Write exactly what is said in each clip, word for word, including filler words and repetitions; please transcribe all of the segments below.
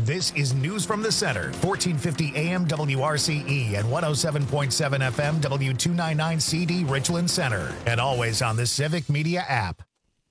This is News from the Center, fourteen fifty A M W R C E and one oh seven point seven F M W two ninety-nine C D Richland Center. And always on the Civic Media app.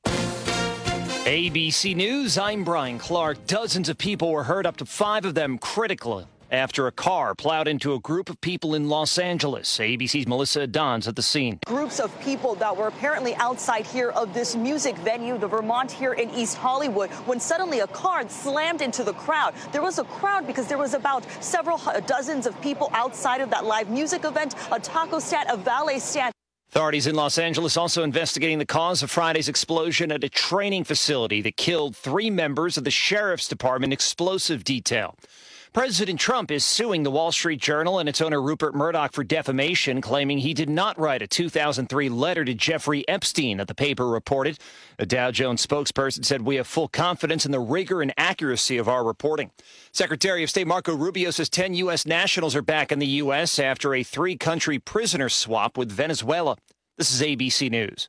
A B C News, I'm Brian Clark. Dozens of people were hurt, up to five of them critically, after a car plowed into a group of people in Los Angeles. A B C's Melissa Don's at the scene. Groups of people that were apparently outside here of this music venue, the Vermont here in East Hollywood, when suddenly a car slammed into the crowd. There was a crowd because there was about several dozens of people outside of that live music event, a taco stand, a valet stand. Authorities in Los Angeles also investigating the cause of Friday's explosion at a training facility that killed three members of the Sheriff's Department explosive detail. President Trump is suing the Wall Street Journal and its owner Rupert Murdoch for defamation, claiming he did not write a two thousand three letter to Jeffrey Epstein that the paper reported. A Dow Jones spokesperson said, "We have full confidence in the rigor and accuracy of our reporting." Secretary of State Marco Rubio says ten U S nationals are back in the U S after a three-country prisoner swap with Venezuela. This is A B C News.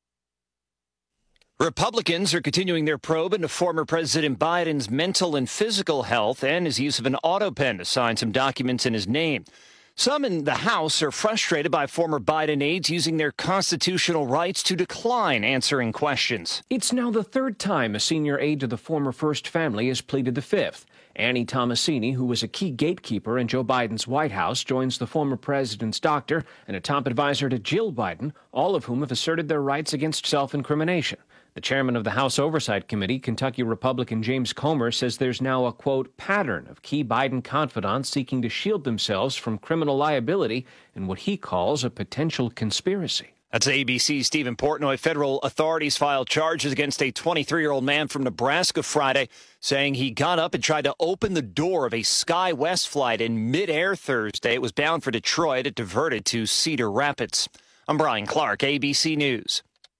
Republicans are continuing their probe into former President Biden's mental and physical health and his use of an auto pen to sign some documents in his name. Some in the House are frustrated by former Biden aides using their constitutional rights to decline answering questions. It's now the third time a senior aide to the former First Family has pleaded the fifth. Annie Tomasini, who was a key gatekeeper in Joe Biden's White House, joins the former president's doctor and a top advisor to Jill Biden, all of whom have asserted their rights against self-incrimination. The chairman of the House Oversight Committee, Kentucky Republican James Comer, says there's now a, quote, pattern of key Biden confidants seeking to shield themselves from criminal liability in what he calls a potential conspiracy. That's A B C's Stephen Portnoy. Federal authorities filed charges against a twenty-three-year-old man from Nebraska Friday, saying he got up and tried to open the door of a SkyWest flight in midair Thursday. It was bound for Detroit. It diverted to Cedar Rapids. I'm Brian Clark, A B C News.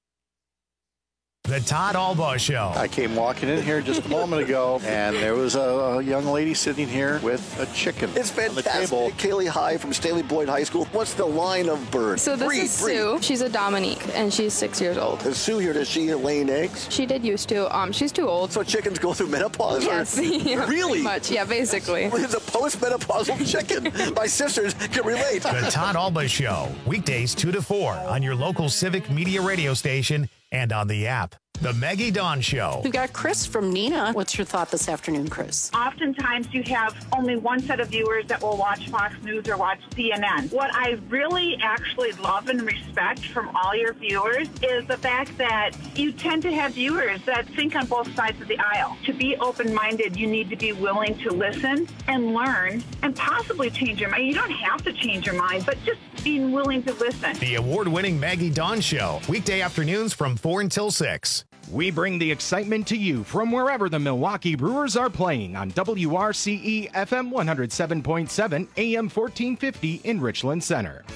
The Todd Albaugh Show. I came walking in here just a moment ago, and there was a, a young lady sitting here with a chicken. It's fantastic. On the table. Kaylee High from Staley Boyd High School. What's the line of birds? So this breed, is breed. Sue. She's a Dominique, and she's six years old. Is Sue here? Does she laying eggs? She did used to. Um, she's too old. So chickens go through menopause? Yes. Or? Yeah, really? Pretty much. Yeah, basically. It's a post-menopausal chicken. My sisters can relate. The Todd Albaugh Show. Weekdays two to four on your local Civic Media radio station and on the app. The Maggie Dawn Show. We've got Chris from Neenah. What's your thought this afternoon, Chris? Oftentimes you have only one set of viewers that will watch Fox News or watch C N N. What I really actually love and respect from all your viewers is the fact that you tend to have viewers that think on both sides of the aisle. To be open-minded, you need to be willing to listen and learn and possibly change your mind. You don't have to change your mind, but just being willing to listen. The award-winning Maggie Dawn Show. Weekday afternoons from four until six. We bring the excitement to you from wherever the Milwaukee Brewers are playing on W R C E F M one oh seven point seven, A M fourteen fifty in Richland Center.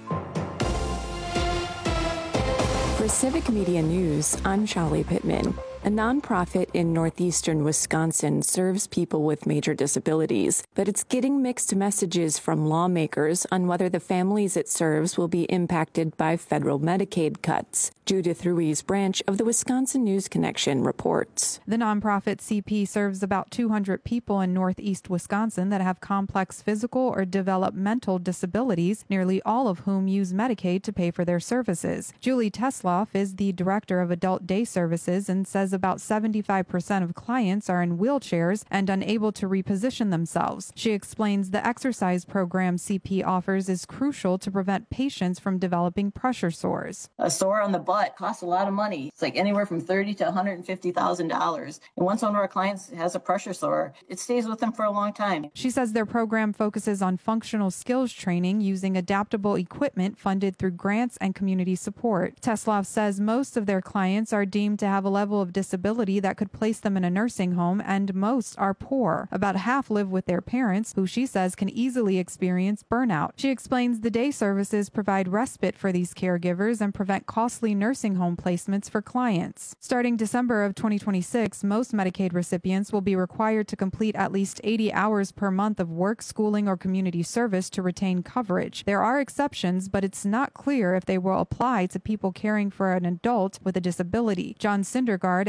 For Civic Media News, I'm Shali Pittman. A nonprofit in northeastern Wisconsin serves people with major disabilities, but it's getting mixed messages from lawmakers on whether the families it serves will be impacted by federal Medicaid cuts. Judith Ruiz Branch of the Wisconsin News Connection reports. The nonprofit C P serves about two hundred people in northeast Wisconsin that have complex physical or developmental disabilities, nearly all of whom use Medicaid to pay for their services. Julie Tesloff is the director of adult day services and says about seventy-five percent of clients are in wheelchairs and unable to reposition themselves. She explains the exercise program C P offers is crucial to prevent patients from developing pressure sores. A sore on the butt costs a lot of money. It's like anywhere from thirty thousand dollars to one hundred fifty thousand dollars. And once one of our clients has a pressure sore, it stays with them for a long time. She says their program focuses on functional skills training using adaptable equipment funded through grants and community support. Tesloff says most of their clients are deemed to have a level of disability that could place them in a nursing home, and most are poor. About half live with their parents, who she says can easily experience burnout. She explains the day services provide respite for these caregivers and prevent costly nursing home placements for clients. Starting December of twenty twenty-six, most Medicaid recipients will be required to complete at least eighty hours per month of work, schooling, or community service to retain coverage. There are exceptions, but it's not clear if they will apply to people caring for an adult with a disability. John Syndergaard,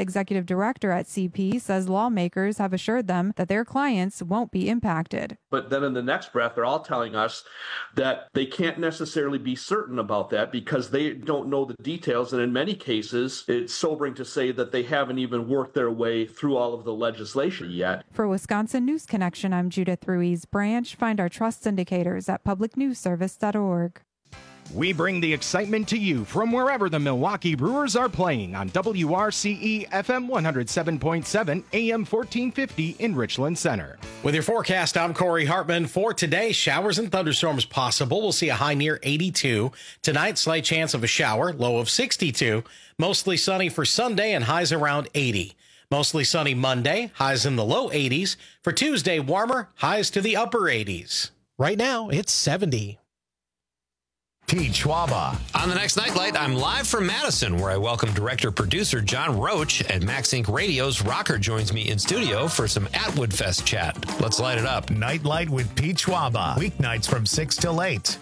executive director at C P, says lawmakers have assured them that their clients won't be impacted. But then in the next breath, they're all telling us that they can't necessarily be certain about that because they don't know the details. And in many cases, it's sobering to say that they haven't even worked their way through all of the legislation yet. For Wisconsin News Connection, I'm Judith Ruiz Branch. Find our trust indicators at public news service dot org. We bring the excitement to you from wherever the Milwaukee Brewers are playing on W R C E F M one oh seven point seven, A M fourteen fifty in Richland Center. With your forecast, I'm Corey Hartman. For today, showers and thunderstorms possible. We'll see a high near eighty-two. Tonight, slight chance of a shower, low of sixty-two. Mostly sunny for Sunday and highs around eighty. Mostly sunny Monday, highs in the low eighties. For Tuesday, warmer, highs to the upper eighties. Right now, it's seventy. Pete Schwaba. On the next Nightlight, I'm live from Madison, where I welcome director-producer John Roach, and Max Inc Radio's Rocker joins me in studio for some Atwood Fest chat. Let's light it up. Nightlight with Pete Schwaba. Weeknights from six till eight.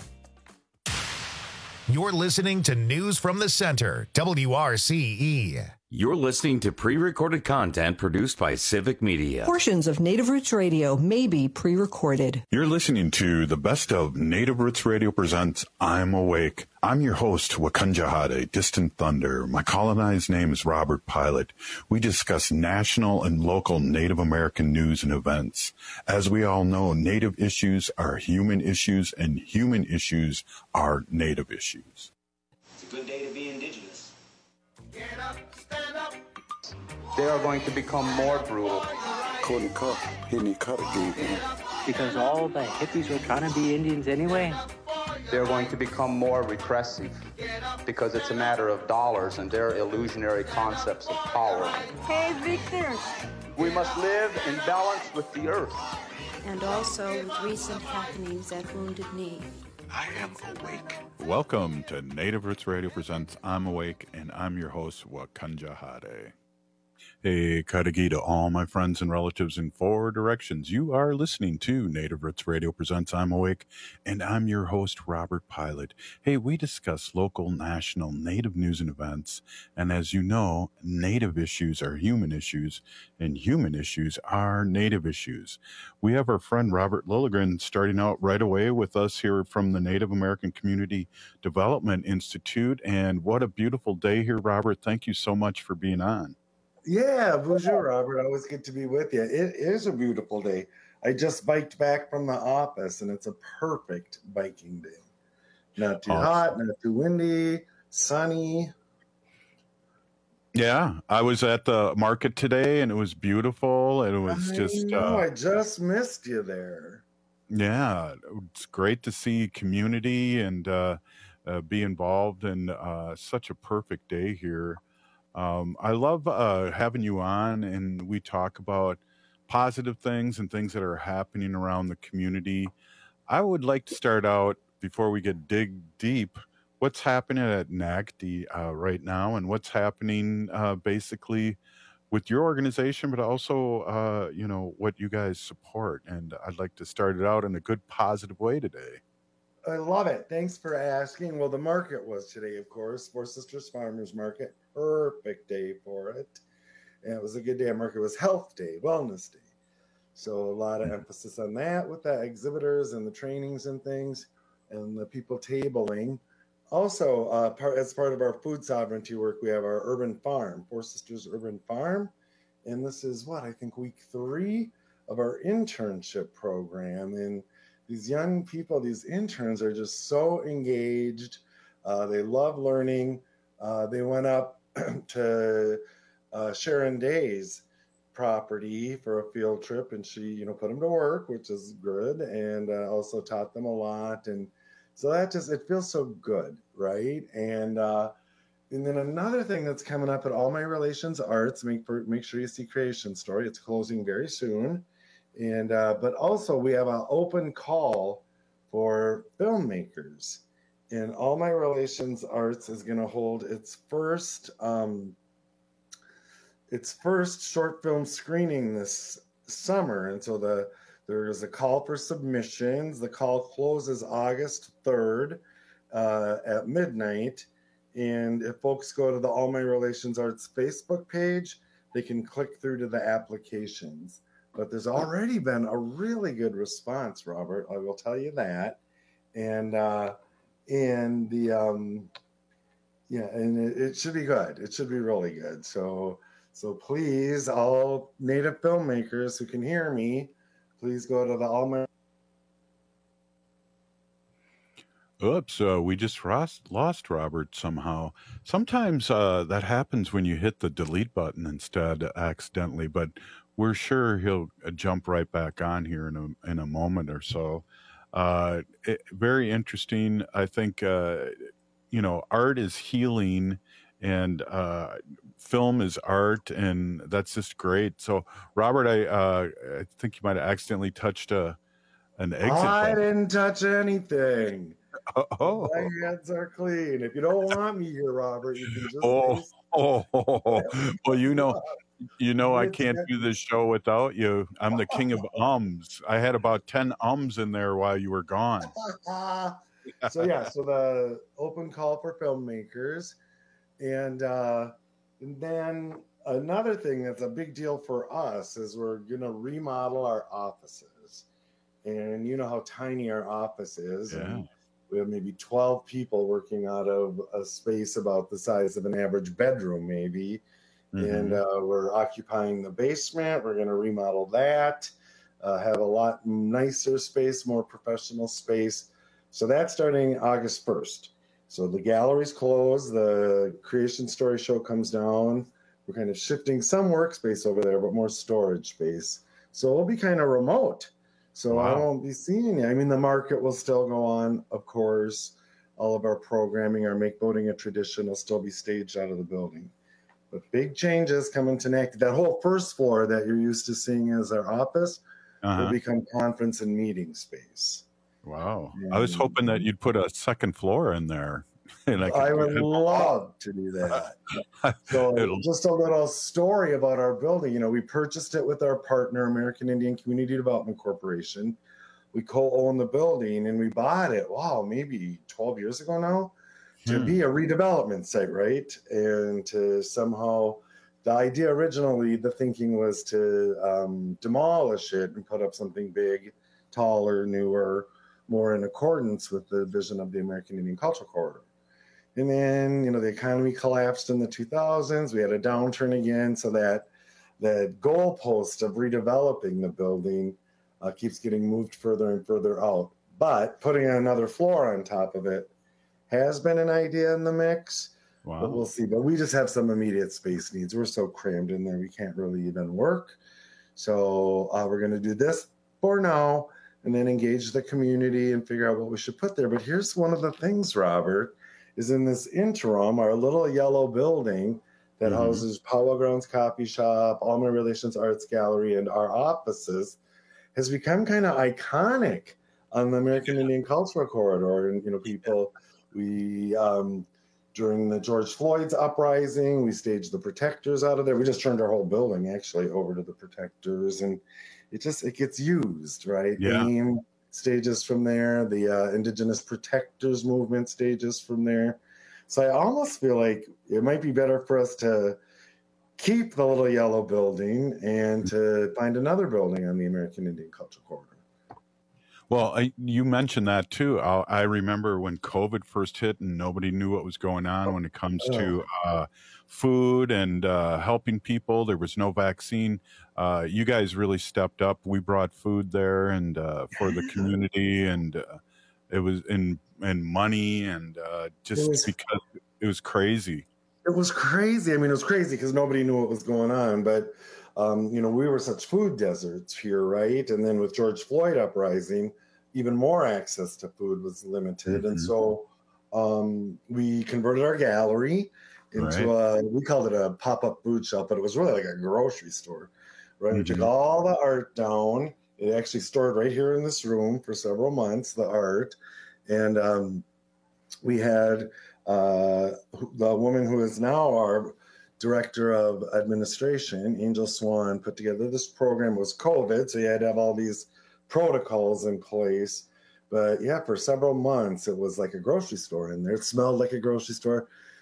You're listening to News from the Center, W R C E. You're listening to pre-recorded content produced by Civic Media. Portions of Native Roots Radio may be pre-recorded. You're listening to the best of Native Roots Radio presents I'm Awake. I'm your host, Wakunjahade, Distant Thunder. My colonized name is Robert Pilot. We discuss national and local Native American news and events. As we all know, Native issues are human issues, and human issues are Native issues. It's a good day to be indigenous. Get up, stand up. They are going to become more brutal. Couldn't cut, hitting cut again. Because all the hippies were trying to be Indians anyway. They're going to become more repressive because it's a matter of dollars and their illusionary concepts of power. Hey, Victor. We must live in balance with the earth. And also with recent happenings at Wounded Knee. I am awake. Welcome to Native Roots Radio presents I'm Awake, and I'm your host, Wakunjahade. Hey, Kadagi to all my friends and relatives in four directions. You are listening to Native Roots Radio presents I'm Awake, and I'm your host, Robert Pilot. Hey, we discuss local, national, Native news and events, and as you know, Native issues are human issues, and human issues are Native issues. We have our friend Robert Lilligren starting out right away with us here from the Native American Community Development Institute, and what a beautiful day here, Robert. Thank you so much for being on. Yeah, bonjour, Robert. Always good to be with you. It is a beautiful day. I just biked back from the office, and it's a perfect biking day. Not too awesome. Hot, not too windy, sunny. Yeah, I was at the market today, and it was beautiful, and it was I just... know, uh, I just missed you there. Yeah, it's great to see community and uh, uh, be involved in uh, such a perfect day here. Um, I love uh, having you on, and we talk about positive things and things that are happening around the community. I would like to start out, before we get dig deep, what's happening at N A C D uh, right now, and what's happening uh, basically with your organization, but also, uh, you know, what you guys support. And I'd like to start it out in a good, positive way today. I love it. Thanks for asking. Well, the market was today, of course, Four Sisters Farmers Market. Perfect day for it. And it was a good day. Our market was Health Day, Wellness Day. So a lot of emphasis on that with the exhibitors and the trainings and things and the people tabling. Also, uh, part, as part of our food sovereignty work, we have our urban farm, Four Sisters Urban Farm. And this is what, I think week three of our internship program. And these young people, these interns are just so engaged. Uh, they love learning. Uh, they went up to uh, Sharon Day's property for a field trip, and she, you know, put them to work, which is good, and uh, also taught them a lot. And so that just, it feels so good, right? And uh, and then another thing that's coming up at All My Relations Arts, make for, make sure you see Creation Story. It's closing very soon. And uh, but also we have an open call for filmmakers, and All My Relations Arts is going to hold its first um, its first short film screening this summer, and so the there is a call for submissions. The call closes August third uh, at midnight, And if folks go to the All My Relations Arts Facebook page, they can click through to the applications. But there's already been a really good response, Robert. I will tell you that. And uh, and the um, yeah, and it, it should be good. It should be really good. So so please, all native filmmakers who can hear me, please go to the All My. Oops, uh, we just lost, lost Robert somehow. Sometimes uh, that happens when you hit the delete button instead accidentally, but we're sure he'll uh, jump right back on here in a in a moment or so. Uh, it, very interesting. I think uh, you know, art is healing, and uh, film is art, and that's just great. So, Robert, I uh, I think you might have accidentally touched a an exit I button. didn't touch anything. Oh, my hands are clean. If you don't want me here, Robert, you can just. Oh, oh, oh, oh. Well, you know, you know, I can't do this show without you. I'm the king of ums. I had about ten ums in there while you were gone. So yeah, so the open call for filmmakers, and uh, and then another thing that's a big deal for us is we're gonna remodel our offices, and you know how tiny our office is. Yeah. And we have maybe twelve people working out of a space about the size of an average bedroom, maybe. Mm-hmm. And uh, we're occupying the basement. We're going to remodel that, uh, have a lot nicer space, more professional space. So that's starting August first. So the gallery's closed. The Creation Story Show comes down. We're kind of shifting some workspace over there, but more storage space. So we'll be kind of remote. So wow. I won't be seeing you. I mean, the market will still go on, of course. All of our programming, our Make Boating a Tradition will still be staged out of the building. But big changes coming to next. That whole first floor that you're used to seeing as our office uh-huh. will become conference and meeting space. Wow. And I was hoping that you'd put a second floor in there. And I, I would love to do that. So just a little story about our building. You know, we purchased it with our partner, American Indian Community Development Corporation. We co-own the building, and we bought it, wow, maybe twelve years ago now, to hmm. be a redevelopment site, right? And to somehow, the idea originally, the thinking was to um, demolish it and put up something big, taller, newer, more in accordance with the vision of the American Indian Cultural Corridor. And then, you know, the economy collapsed in the two thousands. We had a downturn again, so that that goalpost of redeveloping the building uh, keeps getting moved further and further out. But putting another floor on top of it has been an idea in the mix. Wow. But we'll see. But we just have some immediate space needs. We're so crammed in there, we can't really even work. So uh, we're going to do this for now, and then engage the community and figure out what we should put there. But here's one of the things, Robert, is in this interim, our little yellow building that mm-hmm. houses Powell Grounds Coffee Shop, All My Relations Arts Gallery, and our offices has become kind of iconic on the American Indian Cultural Corridor. And, you know, people, we, um, during the George Floyd's uprising, we staged the Protectors out of there. We just turned our whole building actually over to the Protectors, and it just, it gets used, right? Yeah. Name stages from there, the uh, Indigenous Protectors movement stages from there. So I almost feel like it might be better for us to keep the little yellow building and to find another building on the American Indian Cultural Corridor. Well, I, you mentioned that too. I, I remember when COVID first hit and nobody knew what was going on when it comes to uh, food and uh, helping people. There was no vaccine. Uh, you guys really stepped up. We brought food there and uh, for the community, and uh, it was in and money, and uh, just it was, because it was crazy. It was crazy. I mean, it was crazy because nobody knew what was going on. But um, you know, we were such food deserts here, right? And then with George Floyd uprising, even more access to food was limited. Mm-hmm. And so um, we converted our gallery into right. a, we called it a pop-up food shop, but it was really like a grocery store, right? Mm-hmm. We took all the art down. It actually stored right here in this room for several months, the art. And um, we had uh, the woman who is now our director of administration, Angel Swan, put together this program. It was COVID, so you had to have all these protocols in place. But yeah, for several months, it was like a grocery store in there. It smelled like a grocery store.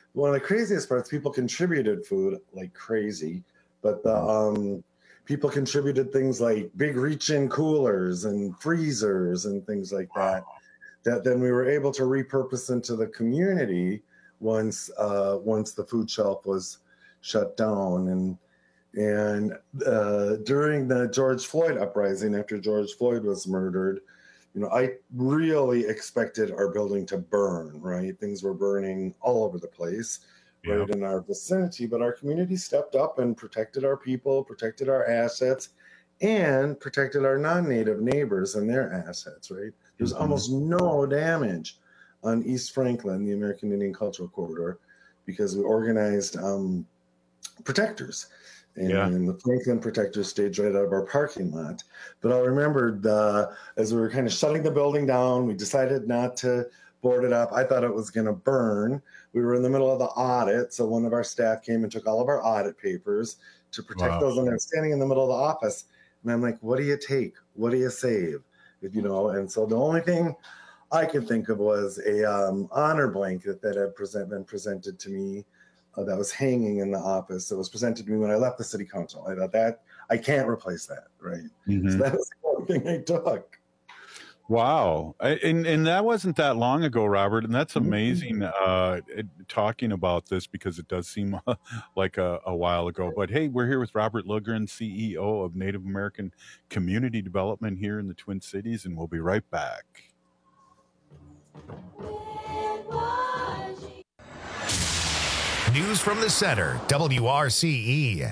one of the craziest parts, people contributed food like crazy, but the um, people contributed things like big reach-in coolers and freezers and things like that, that then we were able to repurpose into the community once uh, once the food shelf was shut down. And and uh, during the George Floyd uprising, after George Floyd was murdered, you know, I really expected our building to burn, right? Things were burning all over the place, yeah. right in our vicinity, but our community stepped up and protected our people, protected our assets, and protected our non-native neighbors and their assets, right? There's mm-hmm. almost no damage on East Franklin, the American Indian Cultural Corridor, because we organized um, protectors. And yeah. the Franklin Protector staged right out of our parking lot. But I remembered uh, as we were kind of shutting the building down, we decided not to board it up. I thought it was going to burn. We were in the middle of the audit, so one of our staff came and took all of our audit papers to protect wow. those. And I was standing in the middle of the office, and I'm like, what do you take? What do you save? If, you know, and so the only thing I could think of was a um, honor blanket that had present, been presented to me Uh, that was hanging in the office. That was presented to me when I left the city council. I thought that I can't replace that, right? Mm-hmm. So that was the only thing I took. Wow, I, and and that wasn't that long ago, Robert. And that's amazing. Uh, it, talking about this because it does seem like a, a while ago. But hey, we're here with Robert Lilligren, C E O of Native American Community Development here in the Twin Cities, and we'll be right back. News from the center, W R C E.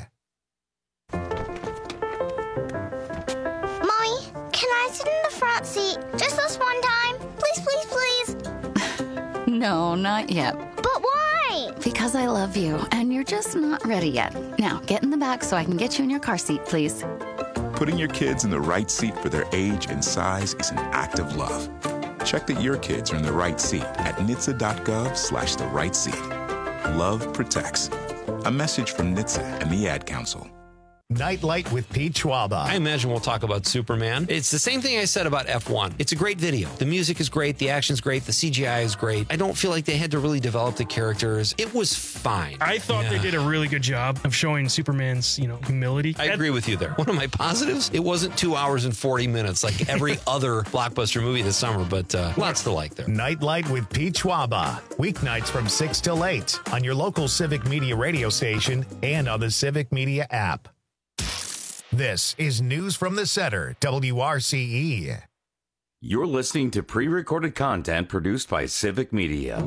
Mommy, can I sit in the front seat just this one time? Please, please, please. No, not yet. But why? Because I love you, and you're just not ready yet. Now, get in the back so I can get you in your car seat, please. Putting your kids in the right seat for their age and size is an act of love. Check that your kids are in the right seat at N H T S A dot gov slash the right seat. Love protects. A message from N H T S A and the Ad Council. Nightlight with Pete Schwaba. I imagine we'll talk about Superman. It's the same thing I said about F one. It's a great video. The music is great. The action's great. The C G I is great. I don't feel like they had to really develop the characters. It was fine. I thought yeah. they did a really good job of showing Superman's, you know, humility. I agree with you there. One of my positives, it wasn't two hours and forty minutes like every other blockbuster movie this summer, but uh, lots to like there. Nightlight with Pete Schwaba. Weeknights from six till eight on your local Civic Media radio station and on the Civic Media app. This is News from the Center, W R C E. You're listening to pre-recorded content produced by Civic Media.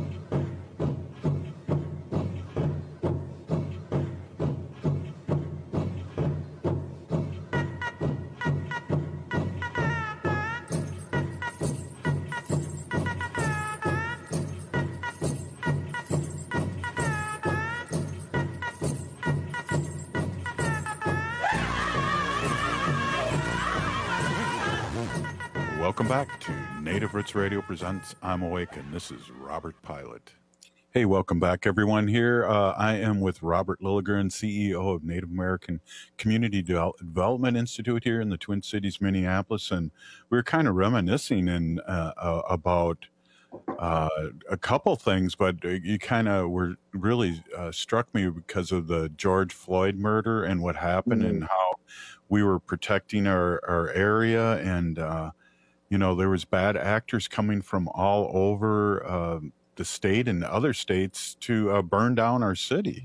Welcome back to Native Roots Radio Presents I'm Awake, and this is Robert Pilot. Hey, welcome back, everyone. Here uh, I am with Robert Lilligren, C E O of Native American Community De- Development Institute here in the Twin Cities, Minneapolis, and we were kind of reminiscing and uh, uh, about uh, a couple things, but you kind of were really uh, struck me because of the George Floyd murder and what happened, mm-hmm. and how we were protecting our, our area, and uh, you know, there was bad actors coming from all over uh, the state and other states to uh, burn down our city.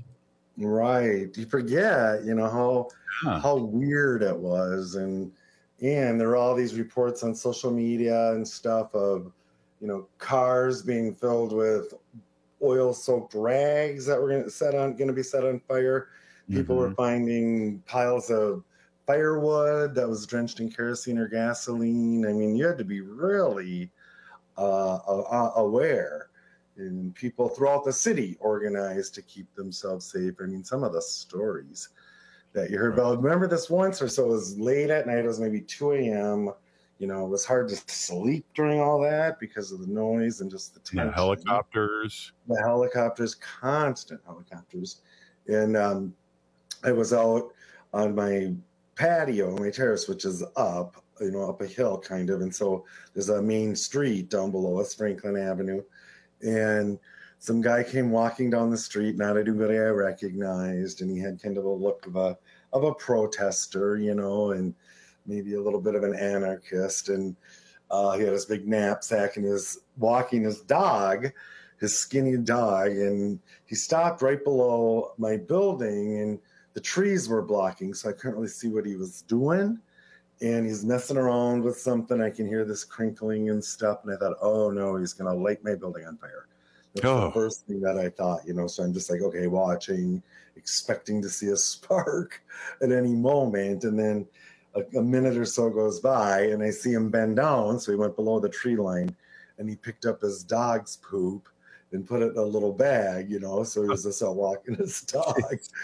Right. You forget, you know, how yeah. how weird it was. And and there were all these reports on social media and stuff of, you know, cars being filled with oil-soaked rags that were going to set on going to be set on fire. People mm-hmm. were finding piles of firewood that was drenched in kerosene or gasoline. I mean, you had to be really uh, uh, aware. And people throughout the city organized to keep themselves safe. I mean, some of the stories that you heard about. Remember this once or so, it was late at night. It was maybe two a.m. You know, it was hard to sleep during all that because of the noise and just the tension. The helicopters. The helicopters, constant helicopters. And um, I was out on my patio, my terrace, which is up, you know, up a hill kind of. And so there's a main street down below us, Franklin Avenue. And some guy came walking down the street, not anybody I recognized, and he had kind of a look of a of a protester, you know, and maybe a little bit of an anarchist. And uh, he had his big knapsack and he was walking his dog, his skinny dog, and he stopped right below my building, and the trees were blocking, so I couldn't really see what he was doing. And he's messing around with something. I can hear this crinkling and stuff, and I thought, oh no, he's going to light my building on fire. That's Oh. the first thing that I thought, you know. So I'm just like, okay, watching, expecting to see a spark at any moment, and then a, a minute or so goes by, and I see him bend down. So he went below the tree line, and he picked up his dog's poop and put it in a little bag, you know. So he was just out walking his dog.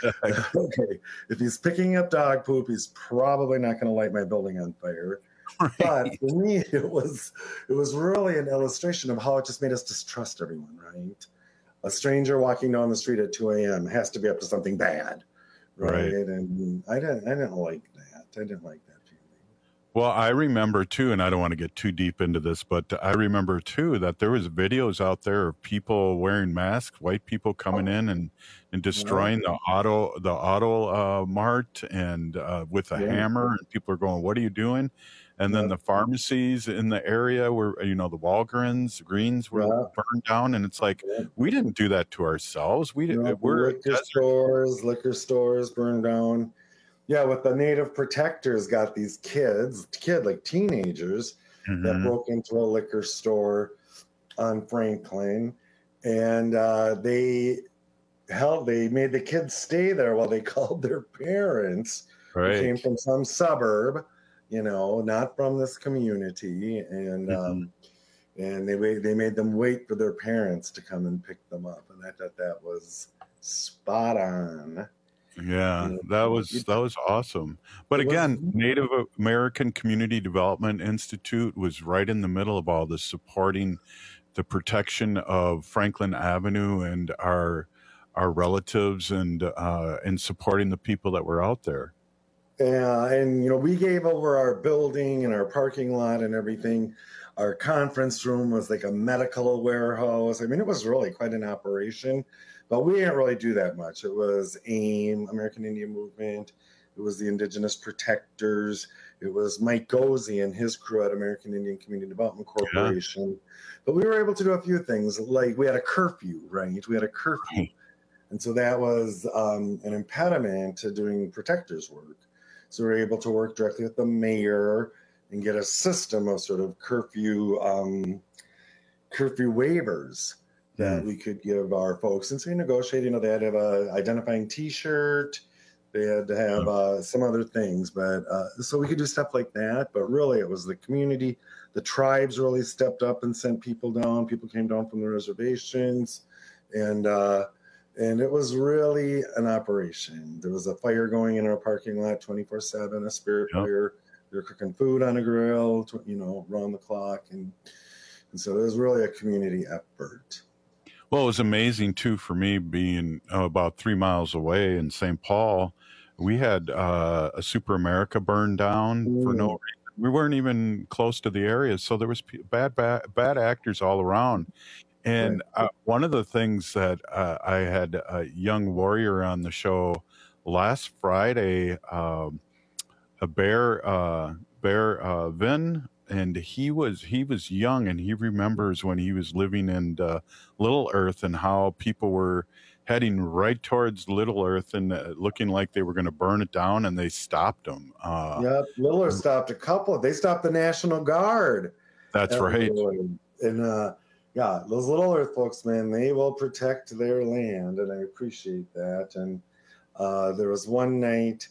Okay, if he's picking up dog poop, he's probably not going to light my building on fire. But for me, it was it was really an illustration of how it just made us distrust everyone, right? A stranger walking down the street at two a.m. has to be up to something bad, right? Right. And I didn't I didn't like that. I didn't like that. Well, I remember too, and I don't want to get too deep into this, but I remember too that there was videos out there of people wearing masks, white people coming in and, and destroying the auto the auto uh, mart and uh, with a Yeah. hammer, and people are going, "What are you doing?" And then the pharmacies in the area were, you know, the Walgreens, the Greens were Yeah. burned down, and it's like we didn't do that to ourselves. We didn't. You know, We're liquor stores, liquor stores burned down. Yeah, with the Native Protectors, got these kids, kid like teenagers, that Mhm. broke into a liquor store on Franklin, and uh, they held. They made the kids stay there while they called their parents, Right. who came from some suburb, you know, not from this community, and um, and they wait, they made them wait for their parents to come and pick them up, and I thought that was spot on. Yeah, that was that was awesome. But It was- again, Native American Community Development Institute was right in the middle of all this, supporting the protection of Franklin Avenue and our our relatives, and uh, and supporting the people that were out there. Yeah, and you know, we gave over our building and our parking lot and everything. Our conference room was like a medical warehouse. I mean, it was really quite an operation, but we didn't really do that much. It was AIM, American Indian Movement. It was the Indigenous Protectors. It was Mike Gozy and his crew at American Indian Community Development Corporation. But we were able to do a few things. Like we had a curfew, right? We had a curfew. And so that was um, an impediment to doing protectors work. So we were able to work directly with the mayor and get a system of sort of curfew um, curfew waivers that we could give our folks. And so we negotiated, you know, they had to have a identifying T-shirt. They had to have uh, some other things. But uh, so we could do stuff like that. But really, it was the community. The tribes really stepped up and sent people down. People came down from the reservations. And uh, and it was really an operation. There was a fire going in our parking lot twenty-four seven, a spirit Yep. fire. They were cooking food on a grill, tw- you know, around the clock. And, and so it was really a community effort. Well, it was amazing too for me being uh, about three miles away in Saint Paul. We had uh, a Super America burned down for no reason. We weren't even close to the area, so there was p- bad, bad, bad actors all around. And uh, one of the things that uh, I had a young warrior on the show last Friday, um, a bear, uh, bear uh, Vin, and he was he was young, and he remembers when he was living in uh, Little Earth and how people were heading right towards Little Earth and uh, looking like they were going to burn it down, and they stopped them. Uh, Yep, Liller stopped a couple. They stopped the National Guard. That's at right. Lillard. And uh, yeah, those Little Earth folks, man, they will protect their land, and I appreciate that. And uh, there was one night,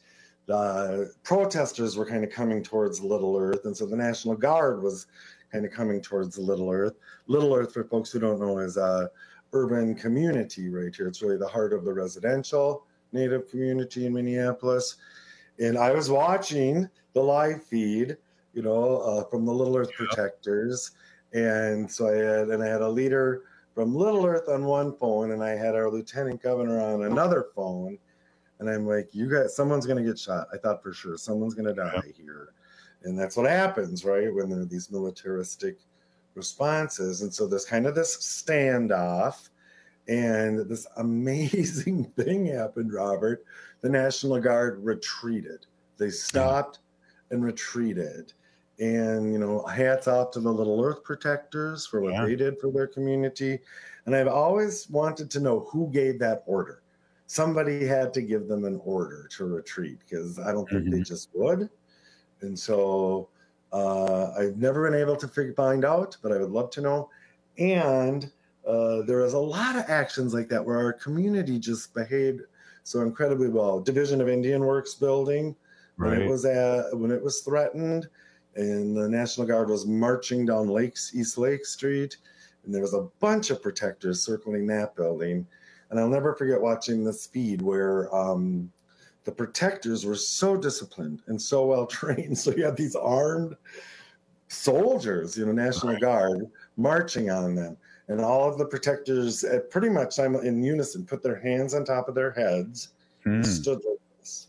uh, protesters were kind of coming towards Little Earth, and so the National Guard was kind of coming towards Little Earth. Little Earth, for folks who don't know, is a urban community right here. It's really the heart of the residential Native community in Minneapolis. And I was watching the live feed, you know, uh, from the Little Earth Protectors. And so I had, and I had a leader from Little Earth on one phone, and I had our lieutenant governor on another phone. And I'm like, you guys, someone's going to get shot. I thought for sure someone's going to die here. And that's what happens, right? When there are these militaristic responses. And so there's kind of this standoff. And this amazing thing happened, Robert. The National Guard retreated. They stopped and retreated. And, you know, hats off to the Little Earth Protectors for what Yeah. they did for their community. And I've always wanted to know who gave that order. Somebody had to give them an order to retreat because I don't think they just would. And so uh, I've never been able to figure, find out, but I would love to know. And uh, there was a lot of actions like that where our community just behaved so incredibly well. Division of Indian Works building, when Right. it was at, when it was threatened, and the National Guard was marching down Lakes East Lake Street, and there was a bunch of protectors circling that building. And I'll never forget watching the speed where um, the protectors were so disciplined and so well trained. So you have these armed soldiers, you know, National Guard marching on them. And all of the protectors uh, pretty much in unison put their hands on top of their heads and Hmm. stood like this.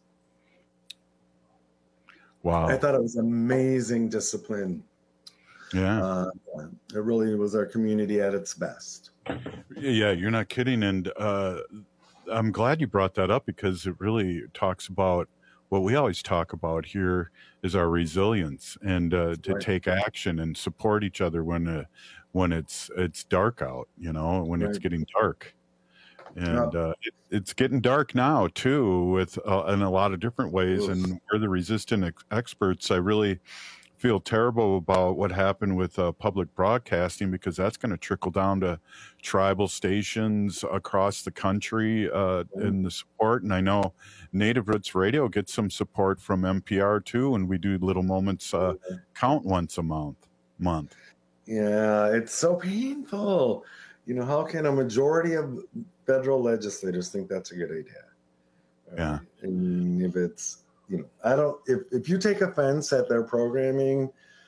Wow. I thought it was amazing discipline. Yeah. Uh, it really was our community at its best. Yeah, you're not kidding. And uh, I'm glad you brought that up because it really talks about what we always talk about here is our resilience and uh, to Right. take action and support each other when uh, when it's it's dark out, you know, when it's Right. getting dark. And Yeah. uh, it, it's getting dark now too, with uh, in a lot of different ways. Oof. And we're the resistant ex- experts. I really feel terrible about what happened with uh, public broadcasting because that's going to trickle down to tribal stations across the country uh, in the support. And I know Native Roots Radio gets some support from N P R too, and we do Little Moments uh, count once a month. Month. Yeah, it's so painful. You know, how can a majority of federal legislators think that's a good idea? Yeah. And if it's, you know, I don't, if, if you take offense at their programming,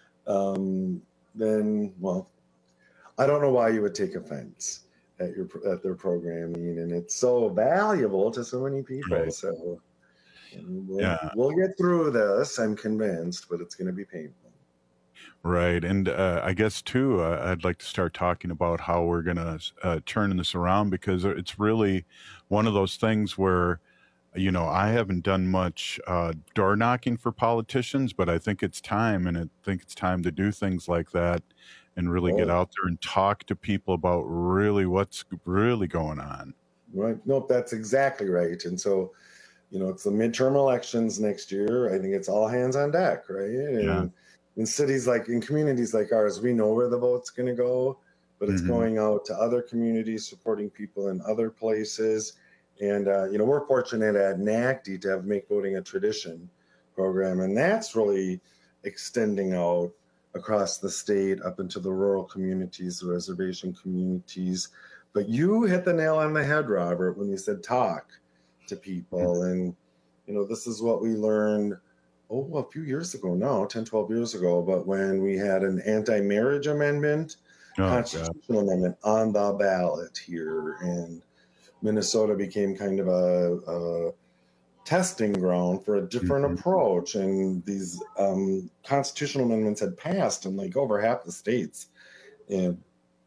um, then, well, I don't know why you would take offense at your at their programming, and it's so valuable to so many people. Right. So we'll, Yeah. we'll get through this, I'm convinced, but it's going to be painful. Right. And uh, I guess, too, uh, I'd like to start talking about how we're going to uh, turn this around because it's really one of those things where, you know, I haven't done much uh, door knocking for politicians, but I think it's time. And I think it's time to do things like that and really get Oh. out there and talk to people about really what's really going on. Right. Nope, that's exactly right. And so, you know, it's the midterm elections next year. I think it's all hands on deck, right? And Yeah. in cities like, in communities like ours, we know where the vote's going to go, but it's Mhm. going out to other communities, supporting people in other places. And, uh, you know, we're fortunate at N A C D to have Make Voting a Tradition program. And that's really extending out across the state up into the rural communities, the reservation communities. But you hit the nail on the head, Robert, when you said talk to people. And, you know, this is what we learned, oh, a few years ago now, ten, twelve years ago, but when we had an anti-marriage amendment, Oh, God. constitutional amendment on the ballot here. And Minnesota became kind of a, a testing ground for a different Mhm. approach. And these um, constitutional amendments had passed in like over half the states. And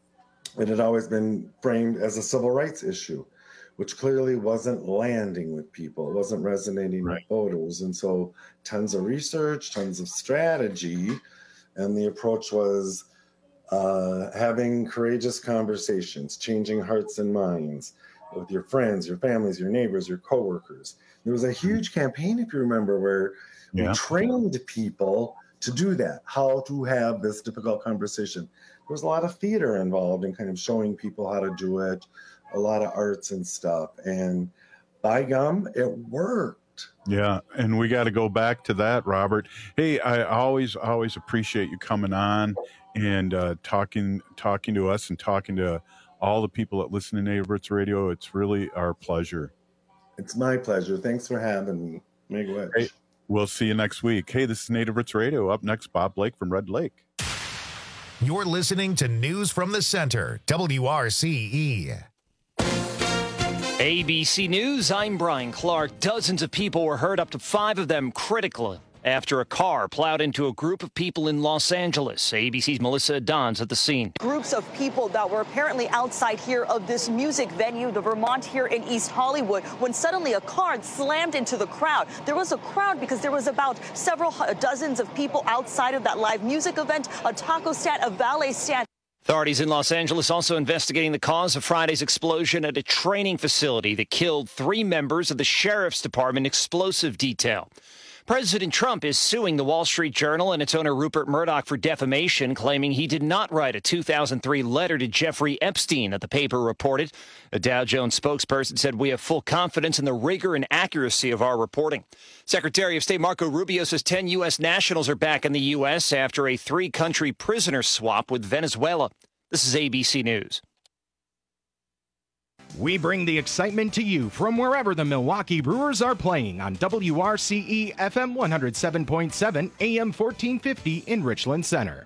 it had always been framed as a civil rights issue, which clearly wasn't landing with people. It wasn't resonating Right. with voters. And so tons of research, tons of strategy. And the approach was uh, having courageous conversations, changing hearts and minds with your friends, your families, your neighbors, your coworkers. There was a huge campaign, if you remember, where Yeah. we trained people to do that, how to have this difficult conversation. There was a lot of theater involved in kind of showing people how to do it, a lot of arts and stuff. And by gum, it worked. Yeah, and we got to go back to that, Robert. Hey, I always always appreciate you coming on and uh, talking talking to us and talking to all the people that listen to Native Roots Radio. It's really our pleasure. It's my pleasure. Thanks for having me. Make a wish. Hey, we'll see you next week. Hey, this is Native Roots Radio. Up next, Bob Blake from Red Lake. You're listening to News from the Center, W R C E. A B C News, I'm Brian Clark. Dozens of people were hurt, up to five of them critically, after a car plowed into a group of people in Los Angeles. A B C's Melissa Adon's at the scene. Groups of people that were apparently outside here of this music venue, the Vermont here in East Hollywood, when suddenly a car slammed into the crowd. There was a crowd because there was about several dozens of people outside of that live music event, a taco stand, a valet stand. Authorities in Los Angeles also investigating the cause of Friday's explosion at a training facility that killed three members of the Sheriff's Department explosive detail. President Trump is suing the Wall Street Journal and its owner Rupert Murdoch for defamation, claiming he did not write a two thousand three letter to Jeffrey Epstein that the paper reported. A Dow Jones spokesperson said, "We have full confidence in the rigor and accuracy of our reporting." Secretary of State Marco Rubio says ten U S nationals are back in the U S after a three-country prisoner swap with Venezuela. This is A B C News. We bring the excitement to you from wherever the Milwaukee Brewers are playing on W R C E F M one oh seven point seven, A M fourteen fifty in Richland Center.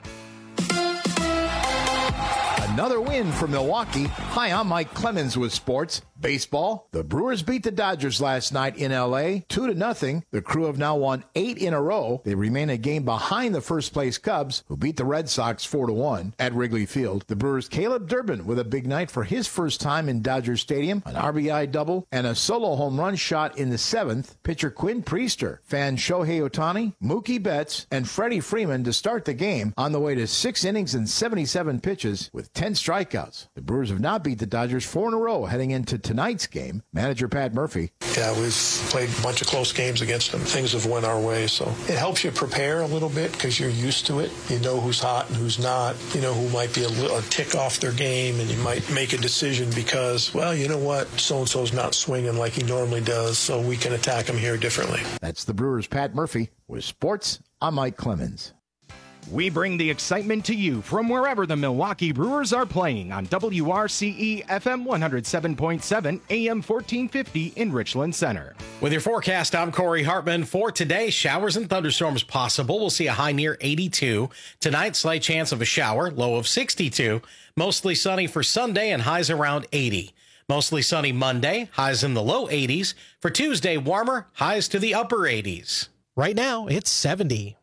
Another win for Milwaukee. Hi, I'm Mike Clemens with sports. Baseball. The Brewers beat the Dodgers last night in L A, two to nothing. The Crew have now won eight in a row. They remain a game behind the first place Cubs, who beat the Red Sox four to one at Wrigley Field. The Brewers' Caleb Durbin with a big night for his first time in Dodger Stadium, an R B I double and a solo home run shot in the seventh. Pitcher Quinn Priester fanned Shohei Ohtani, Mookie Betts, and Freddie Freeman to start the game on the way to six innings and seventy-seven pitches with ten strikeouts. The Brewers have now beat the Dodgers four in a row heading into tonight's game. Manager Pat Murphy. Yeah, we've played a bunch of close games against them. Things have went our way, so it helps you prepare a little bit because you're used to it. You know who's hot and who's not. You know who might be a, little, a tick off their game, and you might make a decision because, well, you know what, so-and-so's not swinging like he normally does, so we can attack him here differently. That's the Brewers' Pat Murphy. With sports, I'm Mike Clemens. We bring the excitement to you from wherever the Milwaukee Brewers are playing on W R C E F M one oh seven point seven, A M fourteen fifty in Richland Center. With your forecast, I'm Corey Hartman. For today, showers and thunderstorms possible. We'll see a high near eighty-two. Tonight, slight chance of a shower, low of sixty-two. Mostly sunny for Sunday and highs around eighty. Mostly sunny Monday, highs in the low eighties. For Tuesday, warmer, highs to the upper eighties. Right now, it's seventy.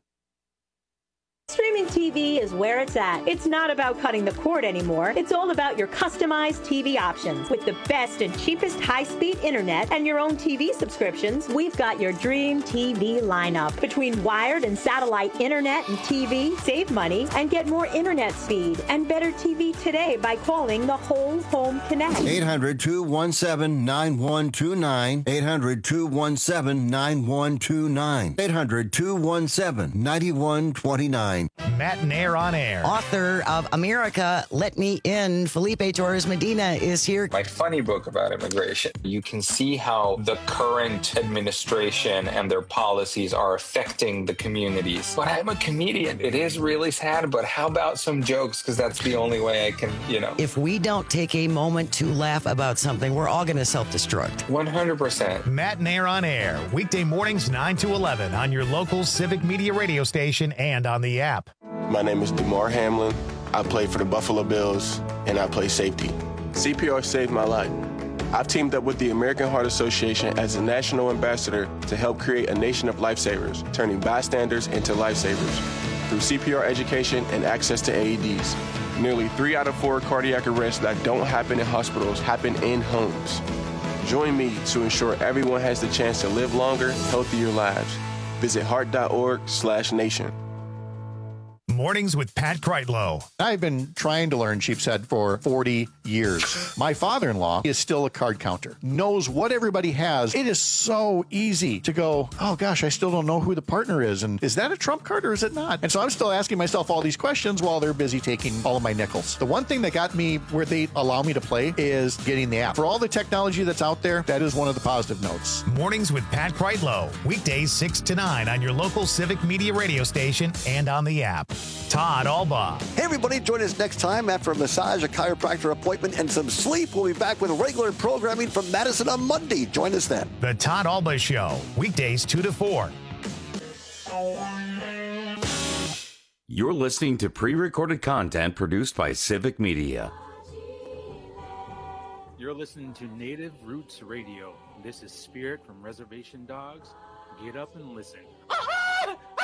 Streaming T V is where it's at. It's not about cutting the cord anymore. It's all about your customized T V options. With the best and cheapest high-speed internet and your own T V subscriptions, we've got your dream T V lineup. Between wired and satellite internet and T V, save money and get more internet speed and better T V today by calling the Whole Home Connect. eight hundred, two one seven, nine one two nine. eight hundred, two one seven, nine one two nine. eight hundred, two one seven, nine one two nine. Matt Nair on air. Author of America, Let Me In, Felipe Torres Medina is here. My funny book about immigration. You can see how the current administration and their policies are affecting the communities. But I'm a comedian. It is really sad, but how about some jokes? Because that's the only way I can, you know. If we don't take a moment to laugh about something, we're all going to self-destruct. one hundred percent. Matt Nair on air. Weekday mornings nine to eleven on your local Civic Media radio station and on the app. My name is DeMar Hamlin. I play for the Buffalo Bills, and I play safety. C P R saved my life. I've teamed up with the American Heart Association as a national ambassador to help create a nation of lifesavers, turning bystanders into lifesavers. Through C P R education and access to A E Ds, nearly three out of four cardiac arrests that don't happen in hospitals happen in homes. Join me to ensure everyone has the chance to live longer, healthier lives. Visit heart.org slash nation. Mornings with Pat Kreitlow. I've been trying to learn sheep's head for forty years. My father-in-law is still a card counter, knows what everybody has. It is so easy to go, oh gosh, I still don't know who the partner is. And is that a trump card or is it not? And so I'm still asking myself all these questions while they're busy taking all of my nickels. The one thing that got me where they allow me to play is getting the app. For all the technology that's out there, that is one of the positive notes. Mornings with Pat Kreitlow. Weekdays six to nine on your local Civic Media radio station and on the app. Todd Alba. Hey, everybody, join us next time after a massage, a chiropractor appointment, and some sleep. We'll be back with regular programming from Madison on Monday. Join us then. The Todd Alba Show, weekdays two to four. You're listening to pre-recorded content produced by Civic Media. You're listening to Native Roots Radio. This is Spirit from Reservation Dogs. Get up and listen.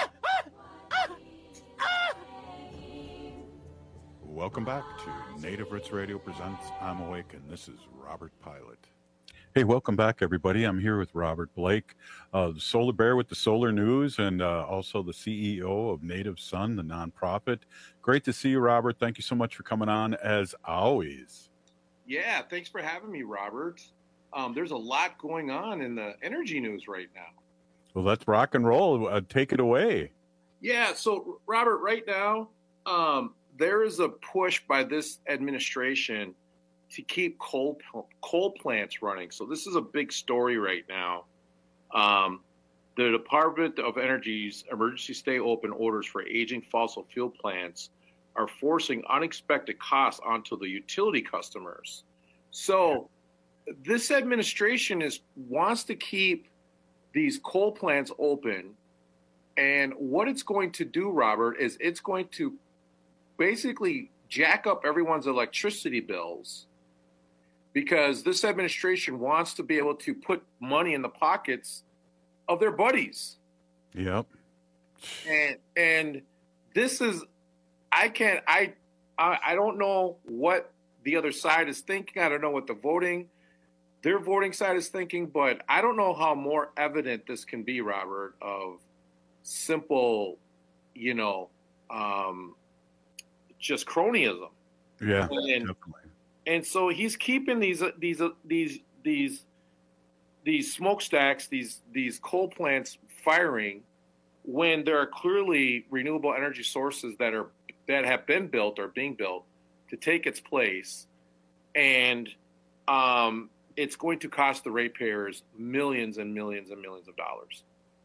Welcome back to Native Roots Radio presents I'm Awake, and this is Robert Pilot. Hey, welcome back, everybody. I'm here with Robert Blake, uh, the Solar Bear with the Solar News, and uh, also the C E O of Native Sun, the nonprofit. Great to see you, Robert. Thank you so much for coming on, as always. Yeah, thanks for having me, Robert. Um, there's a lot going on in the energy news right now. Well, let's rock and roll. Uh, take it away. Yeah, so, Robert, right now, um, there is a push by this administration to keep coal coal plants running. So this is a big story right now. Um, the Department of Energy's emergency stay open orders for aging fossil fuel plants are forcing unexpected costs onto the utility customers. So this administration is wants to keep these coal plants open. And what it's going to do, Robert, is it's going to basically jack up everyone's electricity bills, because this administration wants to be able to put money in the pockets of their buddies. Yep. And and this is, I can't, I, I, I don't know what the other side is thinking. I don't know what the voting, their voting side is thinking, but I don't know how more evident this can be, Robert, of simple, you know, um, just cronyism. Yeah, and, definitely. And so he's keeping these these these these these smokestacks, these these coal plants firing, when there are clearly renewable energy sources that are that have been built or being built to take its place, and um, it's going to cost the ratepayers millions and millions and millions of dollars.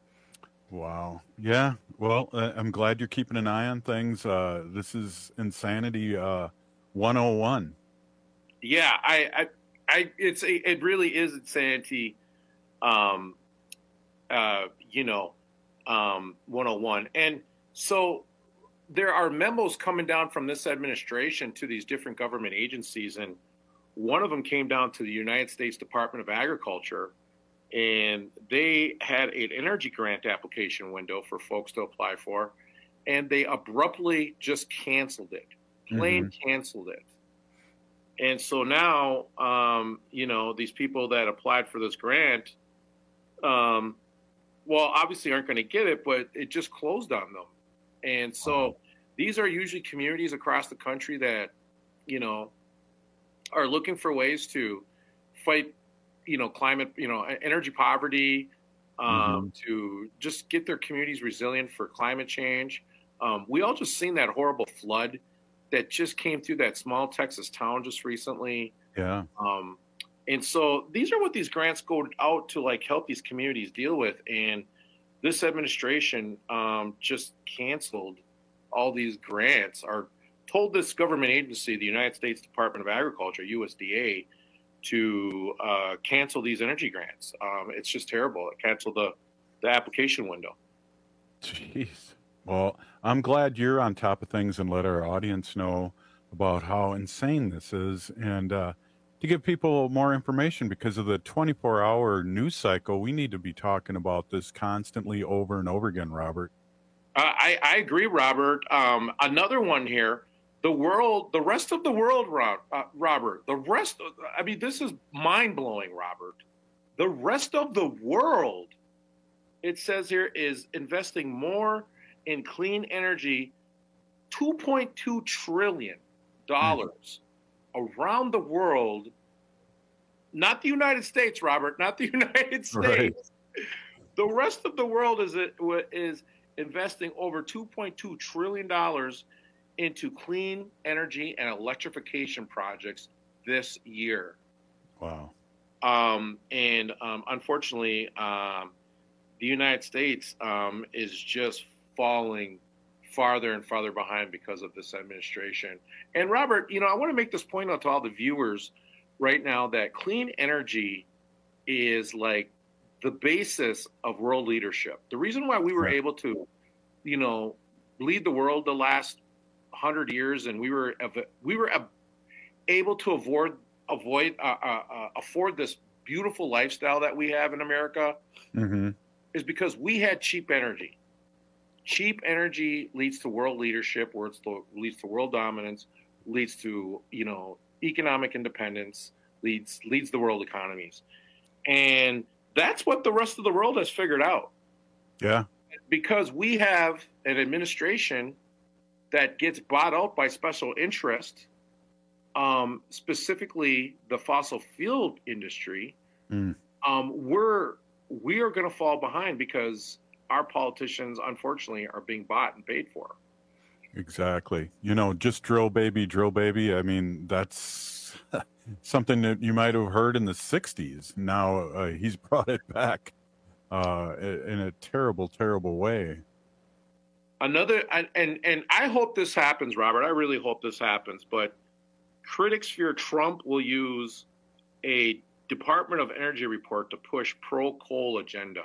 Wow. Yeah. Well, uh, I'm glad you're keeping an eye on things. Uh, this is insanity uh, one oh one. Yeah, I, I, I, it's a, it really is insanity. Um, uh, you know, um, one oh one, and so there are memos coming down from this administration to these different government agencies, and one of them came down to the United States Department of Agriculture. And they had an energy grant application window for folks to apply for, and they abruptly just canceled it, plain mm-hmm. canceled it. And so now, um, you know, these people that applied for this grant, um, well, obviously aren't going to get it, but it just closed on them. And so these are usually communities across the country that, you know, are looking for ways to fight, you know, climate, you know, energy poverty, um, mm-hmm. to just get their communities resilient for climate change. Um, we all just seen that horrible flood that just came through that small Texas town just recently. Yeah. Um, and so these are what these grants go out to, like, help these communities deal with. And this administration um, just canceled all these grants, or told this government agency, the United States Department of Agriculture, U S D A, to uh, cancel these energy grants. Um, it's just terrible. It canceled the, the application window. Jeez. Well, I'm glad you're on top of things and let our audience know about how insane this is, and uh, to give people more information, because of the twenty-four hour news cycle, we need to be talking about this constantly over and over again, Robert. Uh, I, I agree, Robert. Um, another one here. The world, the rest of the world, uh, Robert, the rest of, I mean, this is mind-blowing, Robert. The rest of the world, it says here, is investing more in clean energy, two point two trillion dollars mm. around the world. Not the United States, Robert, not the United States. Right. The rest of the world is, is investing over two point two trillion dollars into clean energy and electrification projects this year. Wow. Um, and um, unfortunately, um, the United States um, is just falling farther and farther behind because of this administration. And Robert, you know, I want to make this point out to all the viewers right now that clean energy is like the basis of world leadership. The reason why we were right. able to, you know, lead the world the last hundred years, and we were we were able to avoid avoid uh, uh, uh, afford this beautiful lifestyle that we have in America, mm-hmm. is because we had cheap energy. Cheap energy leads to world leadership, where it leads to world dominance. leads to, you know, economic independence, leads leads the world economies. And that's what the rest of the world has figured out. Yeah. Because we have an administration that gets bought out by special interest, um, specifically the fossil fuel industry, Mm. um, we're we are going to fall behind because our politicians, unfortunately, are being bought and paid for. Exactly. You know, just drill baby, drill baby. I mean, that's something that you might have heard in the sixties. Now uh, he's brought it back uh, in a terrible, terrible way. Another, and, and and I hope this happens, Robert. I really hope this happens. But critics fear Trump will use a Department of Energy report to push pro-coal agenda.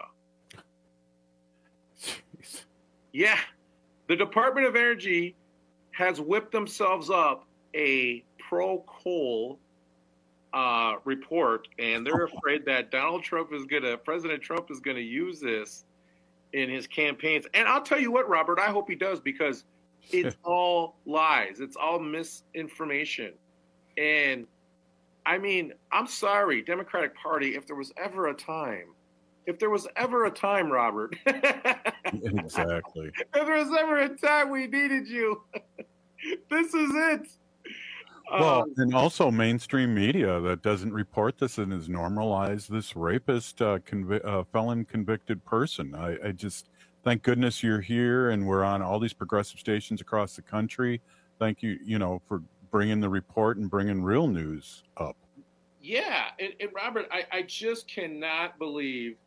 Jeez. Yeah, the Department of Energy has whipped themselves up a pro-coal uh, report, and they're afraid that Donald Trump is gonna, President Trump is gonna use this in his campaigns. And I'll tell you what, Robert, I hope he does, because it's all lies. It's all misinformation. And I mean, I'm sorry, Democratic Party, if there was ever a time, if there was ever a time, Robert, Exactly. if there was ever a time we needed you, this is it. Well, Um, and also mainstream media that doesn't report this and has normalized this rapist, uh, convi- uh, felon convicted person. I, I just, thank goodness you're here and we're on all these progressive stations across the country. Thank you, you know, for bringing the report and bringing real news up. Yeah, and, and Robert, I, I just cannot believe.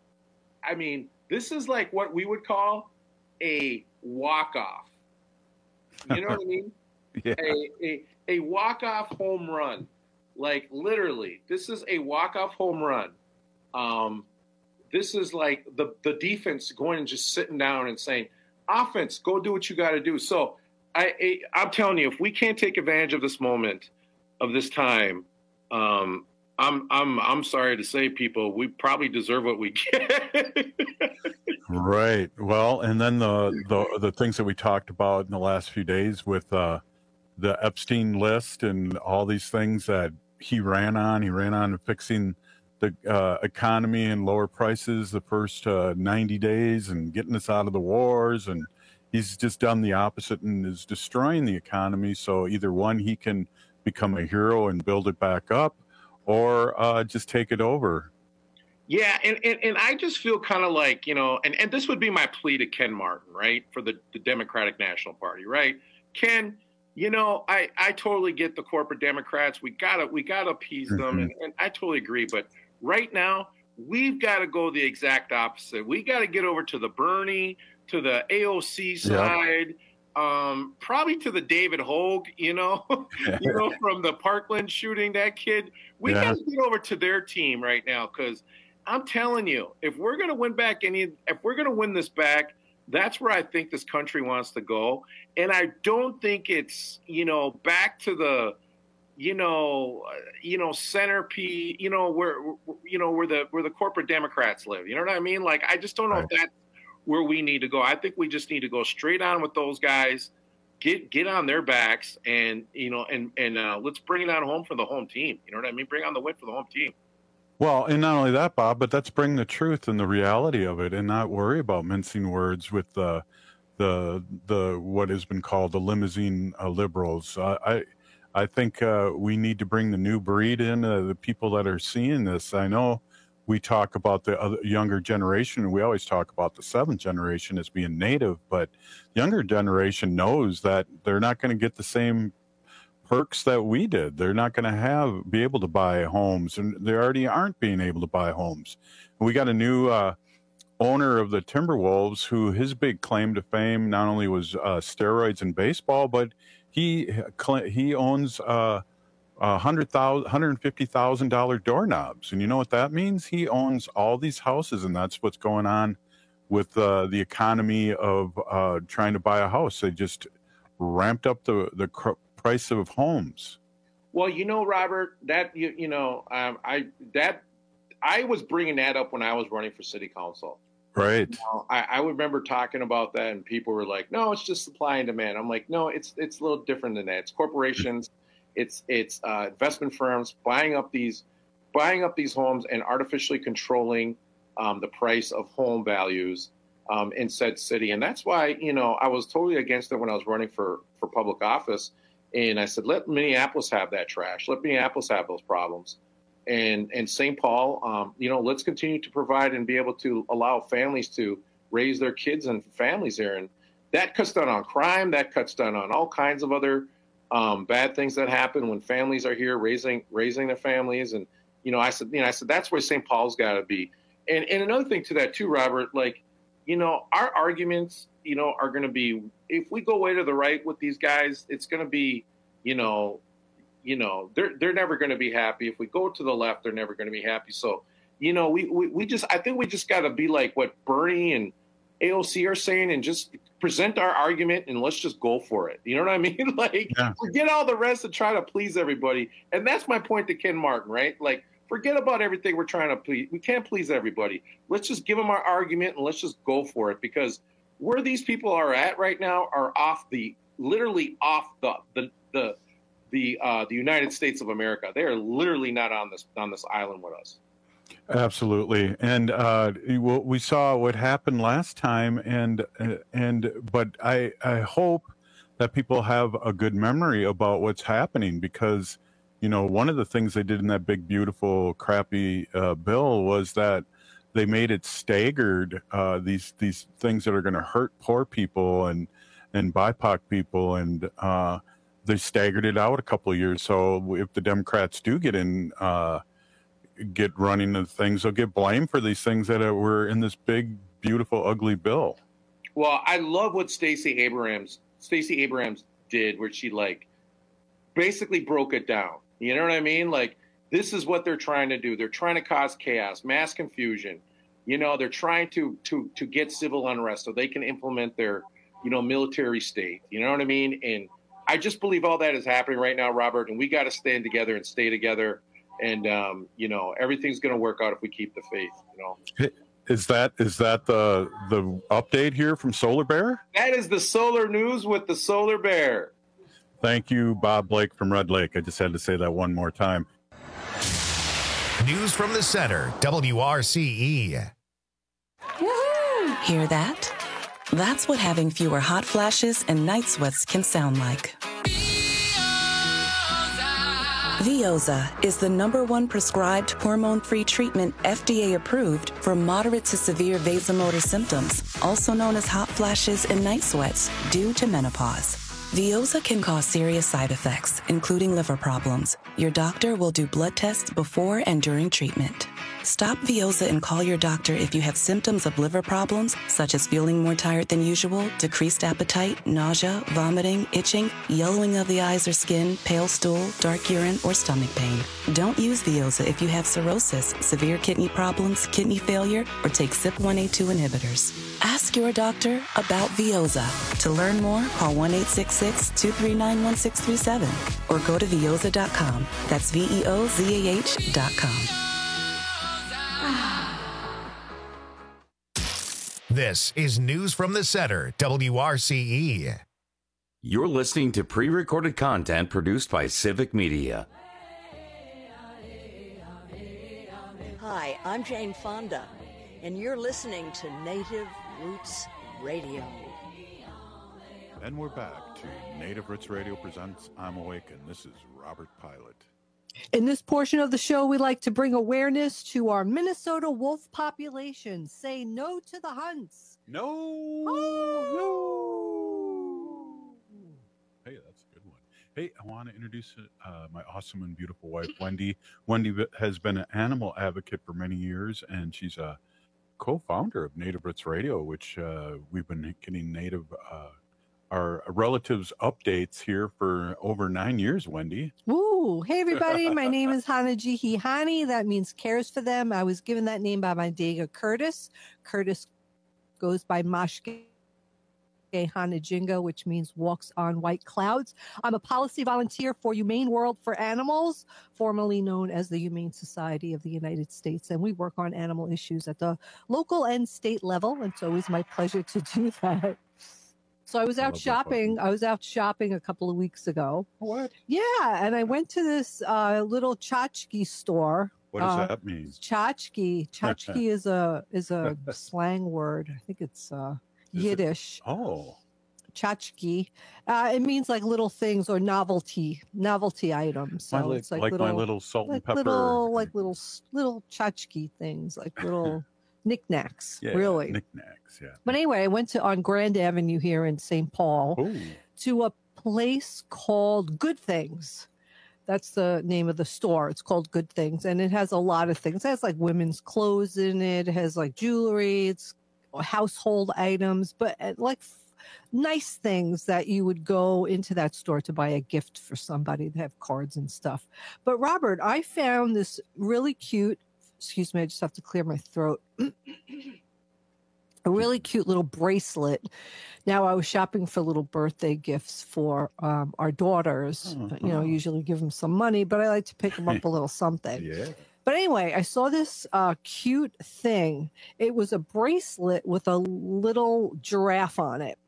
I mean, this is like what we would call a walk-off. You know what I mean? Yeah. A, a, a walk-off home run. Like, literally, this is a walk-off home run. Um, this is like the, the defense going and just sitting down and saying, offense, go do what you got to do. So I, I, I'm telling you, if we can't take advantage of this moment, of this time, um, I'm I'm I'm sorry to say, people, we probably deserve what we get. Right. Well, and then the, the the things that we talked about in the last few days with uh, the Epstein list and all these things that he ran on. He ran on fixing the uh, economy and lower prices the first uh, ninety days and getting us out of the wars. And he's just done the opposite and is destroying the economy. So either one, he can become a hero and build it back up, or uh, just take it over. Yeah, and, and, and I just feel kind of like, you know, and, and this would be my plea to Ken Martin, right, for the, the Democratic National Party, right? Ken, you know, I, I totally get the corporate Democrats. We gotta we gotta appease them, Mhm. and, and I totally agree. But right now, we've got to go the exact opposite. We got to get over to the Bernie, to the A O C side. Um, probably to the David Hogue, you know, you know, from the Parkland shooting, that kid. We Yeah. got to get over to their team right now, because I'm telling you, if we're going to win back any, if we're going to win this back, that's where I think this country wants to go. And I don't think it's, you know, back to the, you know, uh, you know, centerpiece, you know, where, you know, where the where the corporate Democrats live. You know what I mean? Like, I just don't know Right. if that's where we need to go. I think we just need to go straight on with those guys, get get on their backs, and you know, and and uh, let's bring it on home for the home team. You know what I mean? Bring on the win for the home team. Well, and not only that, Bob, but let's bring the truth and the reality of it, and not worry about mincing words with the the the what has been called the limousine uh, liberals. Uh, I I think uh, we need to bring the new breed in, uh, the people that are seeing this. I know we talk about the other younger generation, and we always talk about the seventh generation as being native, but younger generation knows that they're not going to get the same perks that we did. They're not going to have be able to buy homes, and they already aren't being able to buy homes. We got a new uh, owner of the Timberwolves, who his big claim to fame not only was uh, steroids in baseball, but he he owns uh, uh, hundred thousand, hundred and fifty thousand dollar doorknobs, and you know what that means? He owns all these houses, and that's what's going on with uh, the economy of uh, trying to buy a house. They just ramped up the the cr- price of homes. Well, you know, Robert, that you you know, um, I that I was bringing that up when I was running for city council. Right. You know, I, I remember talking about that, and people were like, "No, it's just supply and demand." I'm like, "No, it's it's a little different than that. It's corporations, it's it's uh, investment firms buying up these buying up these homes and artificially controlling um, the price of home values um, in said city." And that's why, you know, I was totally against it when I was running for for public office, and I said, "Let Minneapolis have that trash. Let Minneapolis have those problems." And and Saint Paul, um, you know, let's continue to provide and be able to allow families to raise their kids and families there. And that cuts down on crime. That cuts down on all kinds of other um, bad things that happen when families are here raising raising their families. And, you know, I said, you know, I said, that's where Saint Paul's got to be. And and another thing to that, too, Robert, like, you know, our arguments, you know, are going to be, if we go way to the right with these guys, it's going to be, you know, you know, they're they're never going to be happy. If we go to the left, they're never going to be happy. So, you know, we, we, we just, I think we just got to be like what Bernie and A O C are saying and just present our argument and let's just go for it. You know what I mean? Like, yeah. Forget all the rest and try to please everybody. And that's my point to Ken Martin, right? Like, forget about everything we're trying to please. We can't please everybody. Let's just give them our argument and let's just go for it, because where these people are at right now are off the, literally off the, the, the, the uh, the United States of America. They are literally not on this on this island with us. Absolutely, and uh, we saw what happened last time, and and but I I hope that people have a good memory about what's happening, because, you know, one of the things they did in that big beautiful crappy uh, bill was that they made it staggered, uh, these these things that are going to hurt poor people and and B I P O C people, and uh, they staggered it out a couple of years. So if the Democrats do get in, uh, get running the things, they'll get blamed for these things that were in this big, beautiful, ugly bill. Well, I love what Stacey Abrams, Stacey Abrams did, where she like basically broke it down. You know what I mean? Like, this is what they're trying to do. They're trying to cause chaos, mass confusion. You know, they're trying to to to get civil unrest so they can implement their, you know, military state. You know what I mean? And I just believe all that is happening right now, Robert, and we got to stand together and stay together. And, um, you know, everything's going to work out if we keep the faith, you know. Is that is that the the update here from Solar Bear? That is the Solar News with the Solar Bear. Thank you, Bob Blake from Red Lake. I just had to say that one more time. News from the center, W R C E. Woo-hoo! Hear that? That's what having fewer hot flashes and night sweats can sound like. Veoza is the number one prescribed hormone-free treatment F D A approved for moderate to severe vasomotor symptoms, also known as hot flashes and night sweats, due to menopause. Veoza can cause serious side effects, including liver problems. Your doctor will do blood tests before and during treatment. Stop Veoza and call your doctor if you have symptoms of liver problems, such as feeling more tired than usual, decreased appetite, nausea, vomiting, itching, yellowing of the eyes or skin, pale stool, dark urine, or stomach pain. Don't use Veoza if you have cirrhosis, severe kidney problems, kidney failure, or take C Y P one A two inhibitors. Ask your doctor about Veoza. To learn more, call one eight six six, two three nine, one six three seven or go to veoza dot com. That's V E O Z A H dot com. This is News from the Center, W R C E. You're listening to pre-recorded content produced by Civic Media. Hi, I'm Jane Fonda, and you're listening to Native Roots Radio. And we're back to Native Roots Radio presents I'm Awake, and this is Robert Pilot. In this portion of the show, we like to bring awareness to our Minnesota wolf population. Say no to the hunts. No. Oh. No. Hey, that's a good one. Hey, I want to introduce uh, my awesome and beautiful wife, Wendy. Wendy has been an animal advocate for many years, and she's a co-founder of Native Roots Radio, which uh, we've been getting native uh, our relatives updates here for over nine years, Wendy. Woo! Hey, everybody. My name is Hanajihi Hani. That means cares for them. I was given that name by my Dega Curtis. Curtis goes by Mashke Hanajinga, which means walks on white clouds. I'm a policy volunteer for Humane World for Animals, formerly known as the Humane Society of the United States. And we work on animal issues at the local and state level. And it's always my pleasure to do that. So I was out shopping. I was out shopping a couple of weeks ago. What? Yeah. And I went to this uh, little tchotchke store. What does uh, that mean? Tchotchke. Tchotchke is a is a slang word. I think it's uh, Yiddish. It? Oh. Tchotchke. Uh, it means like little things or novelty, novelty items. So my li- it's like, like little, my little salt like and pepper. Little, like little, little tchotchke things, like little knickknacks, yeah, really. Knickknacks, yeah. But anyway, I went to on Grand Avenue here in Saint Paul Ooh. to a place called Good Things. That's the name of the store. It's called Good Things. And it has a lot of things. It has like women's clothes in it. It has like jewelry. It's household items, but like f- nice things that you would go into that store to buy a gift for somebody. They have cards and stuff. But Robert, I found this really cute, excuse me, I just have to clear my throat. A really cute little bracelet. Now, I was shopping for little birthday gifts for um, our daughters. Uh-huh. You know, usually give them some money, but I like to pick them up a little something. Yeah. But anyway, I saw this uh, cute thing. It was a bracelet with a little giraffe on it.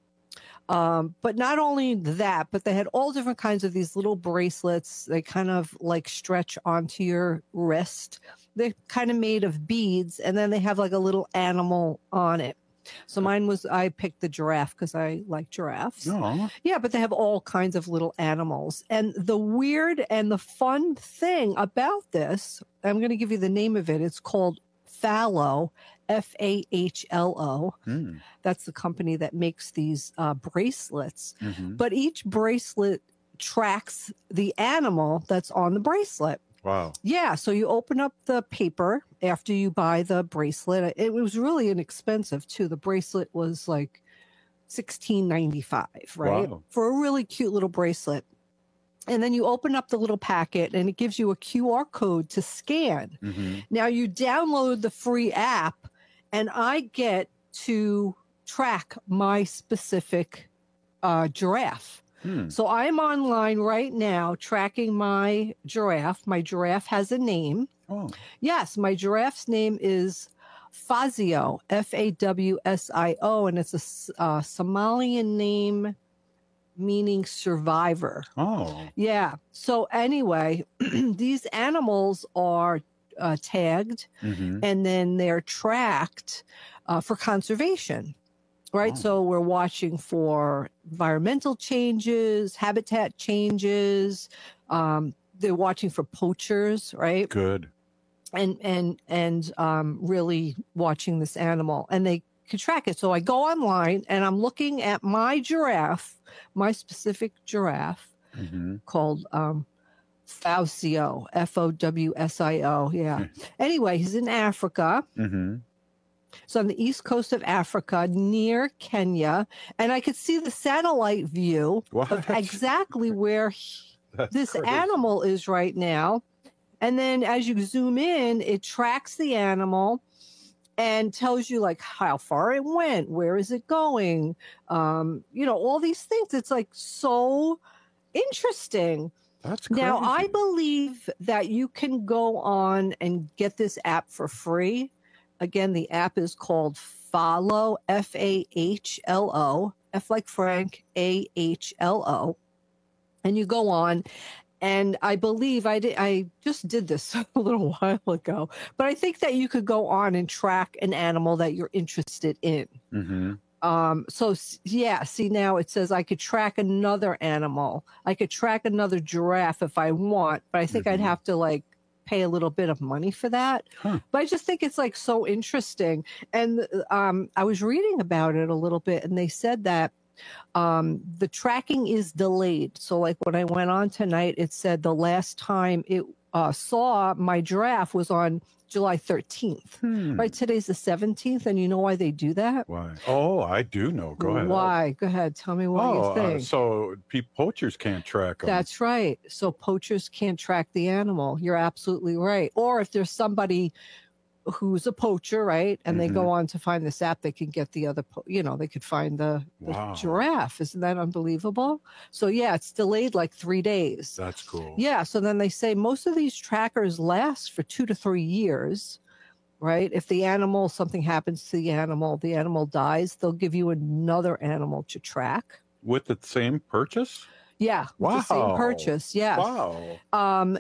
Um, but not only that, but they had all different kinds of these little bracelets. They kind of like stretch onto your wrist. They're kind of made of beads, and then they have like a little animal on it. So mine was, I picked the giraffe because I like giraffes. Aww. Yeah, but they have all kinds of little animals. And the weird and the fun thing about this, I'm going to give you the name of it. It's called Fahlo, F A H L O. Hmm. That's the company that makes these uh, bracelets. Mhm. But each bracelet tracks the animal that's on the bracelet. Wow. Yeah, so you open up the paper after you buy the bracelet. It was really inexpensive too. The bracelet was like sixteen ninety-five, right? Wow. For a really cute little bracelet. And then you open up the little packet and it gives you a Q R code to scan. Mhm. Now you download the free app and I get to track my specific uh, giraffe. Hmm. So I'm online right now tracking my giraffe. My giraffe has a name. Oh. Yes, my giraffe's name is Fazio, F A W S I O, and it's a S- uh, Somalian name meaning survivor. Oh. Yeah. So anyway, these animals are uh, tagged Mhm. and then they're tracked uh, for conservation. Right. Oh. So we're watching for environmental changes, habitat changes. Um, they're watching for poachers. Right. Good. And, and, and um, really watching this animal, and they can track it. So I go online and I'm looking at my giraffe, my specific giraffe Mhm. called um, Fawsio, F O W S I O. Yeah. Anyway, he's in Africa. Mm-hmm. So on the east coast of Africa, near Kenya, and I could see the satellite view What? of exactly where he- That's this crazy. animal is right now. And then as you zoom in, it tracks the animal and tells you like how far it went, where is it going, um, you know, all these things. It's like so interesting. That's Now, crazy. I believe that you can go on and get this app for free. Again, the app is called Fahlo, F A H L O, F like Frank, A H L O. And you go on, and I believe I did, I just did this a little while ago, but I think that you could go on and track an animal that you're interested in. Mm-hmm. Um, so s- yeah, see now it says I could track another animal. I could track another giraffe if I want, but I think I'd have to like pay a little bit of money for that. Huh. But I just think it's like so interesting. And um, I was reading about it a little bit, and they said that um, the tracking is delayed. So like when I went on tonight, it said the last time it uh, saw my giraffe was on July thirteenth. Hmm. Right, today's the seventeenth, and you know why they do that? Why? Oh, I do know. Go ahead. Why? Go ahead. Tell me what Oh, you uh, think. so pe- poachers can't track them. That's right. So poachers can't track the animal. You're absolutely right. Or if there's somebody who's a poacher, right? And Mm-hmm. they go on to find this app. They can get the other, po- you know, they could find the, the Wow. giraffe. Isn't that unbelievable? So yeah, it's delayed like three days. That's cool. Yeah. So then they say most of these trackers last for two to three years, right? If the animal, something happens to the animal, the animal dies, they'll give you another animal to track. With the same purchase? Yeah. With the same Wow. purchase. Yeah. Wow. Um,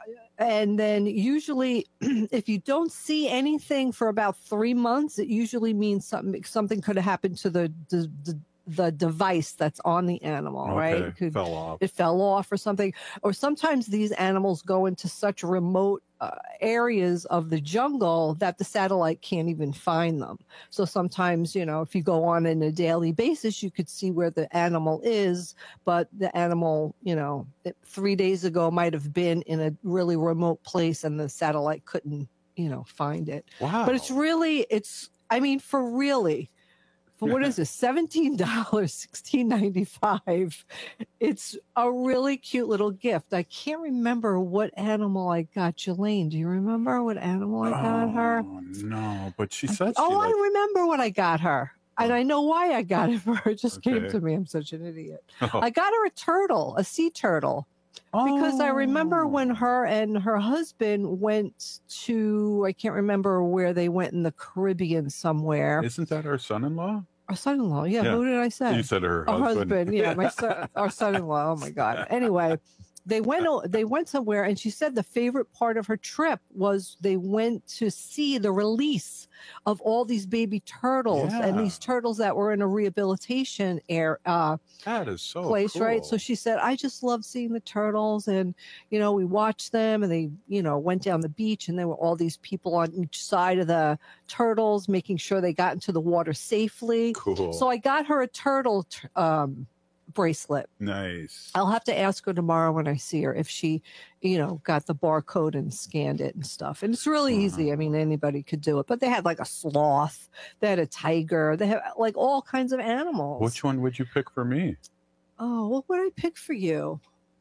and then usually if you don't see anything for about three months, it usually means something, something could have happened to the, the, the the device that's on the animal, right? Okay, It could- fell off. It fell off or something. Or sometimes these animals go into such remote uh, areas of the jungle that the satellite can't even find them. So sometimes, you know, if you go on in a daily basis, you could see where the animal is, but the animal, you know, it, three days ago might have been in a really remote place and the satellite couldn't, you know, find it. Wow. But it's really, it's, I mean, for really, for what is it, seventeen dollars, sixteen ninety-five. It's a really cute little gift. I can't remember what animal I got Jelaine. Do you remember what animal I got her? Oh, no, but she said she Oh, I liked- remember what I got her. And I know why I got it for her. It just came Okay. to me. I'm such an idiot. Oh. I got her a turtle, a sea turtle. Because I remember when her and her husband went to, I can't remember where they went in the Caribbean somewhere. Isn't that our son-in-law? Our son-in-law, yeah. Yeah. Who did I say? You said her Our husband. husband, yeah. My son, our son-in-law. Oh my God. Anyway, they went. o- They went somewhere, and she said the favorite part of her trip was they went to see the release of all these baby turtles and Yeah. these turtles that were in a rehabilitation air uh, That is so place, right? cool. So she said, I just love seeing the turtles, and you know, we watched them, and they, you know, went down the beach, and there were all these people on each side of the turtles, making sure they got into the water safely. Cool. So I got her a turtle t- um, bracelet. Nice. I'll have to ask her tomorrow when I see her if she, you know, got the barcode and scanned it and stuff. And it's really easy. I mean, anybody could do it. But they had like a sloth, they had a tiger, they have like all kinds of animals. Which one would you pick for me? Oh, what would I pick for you?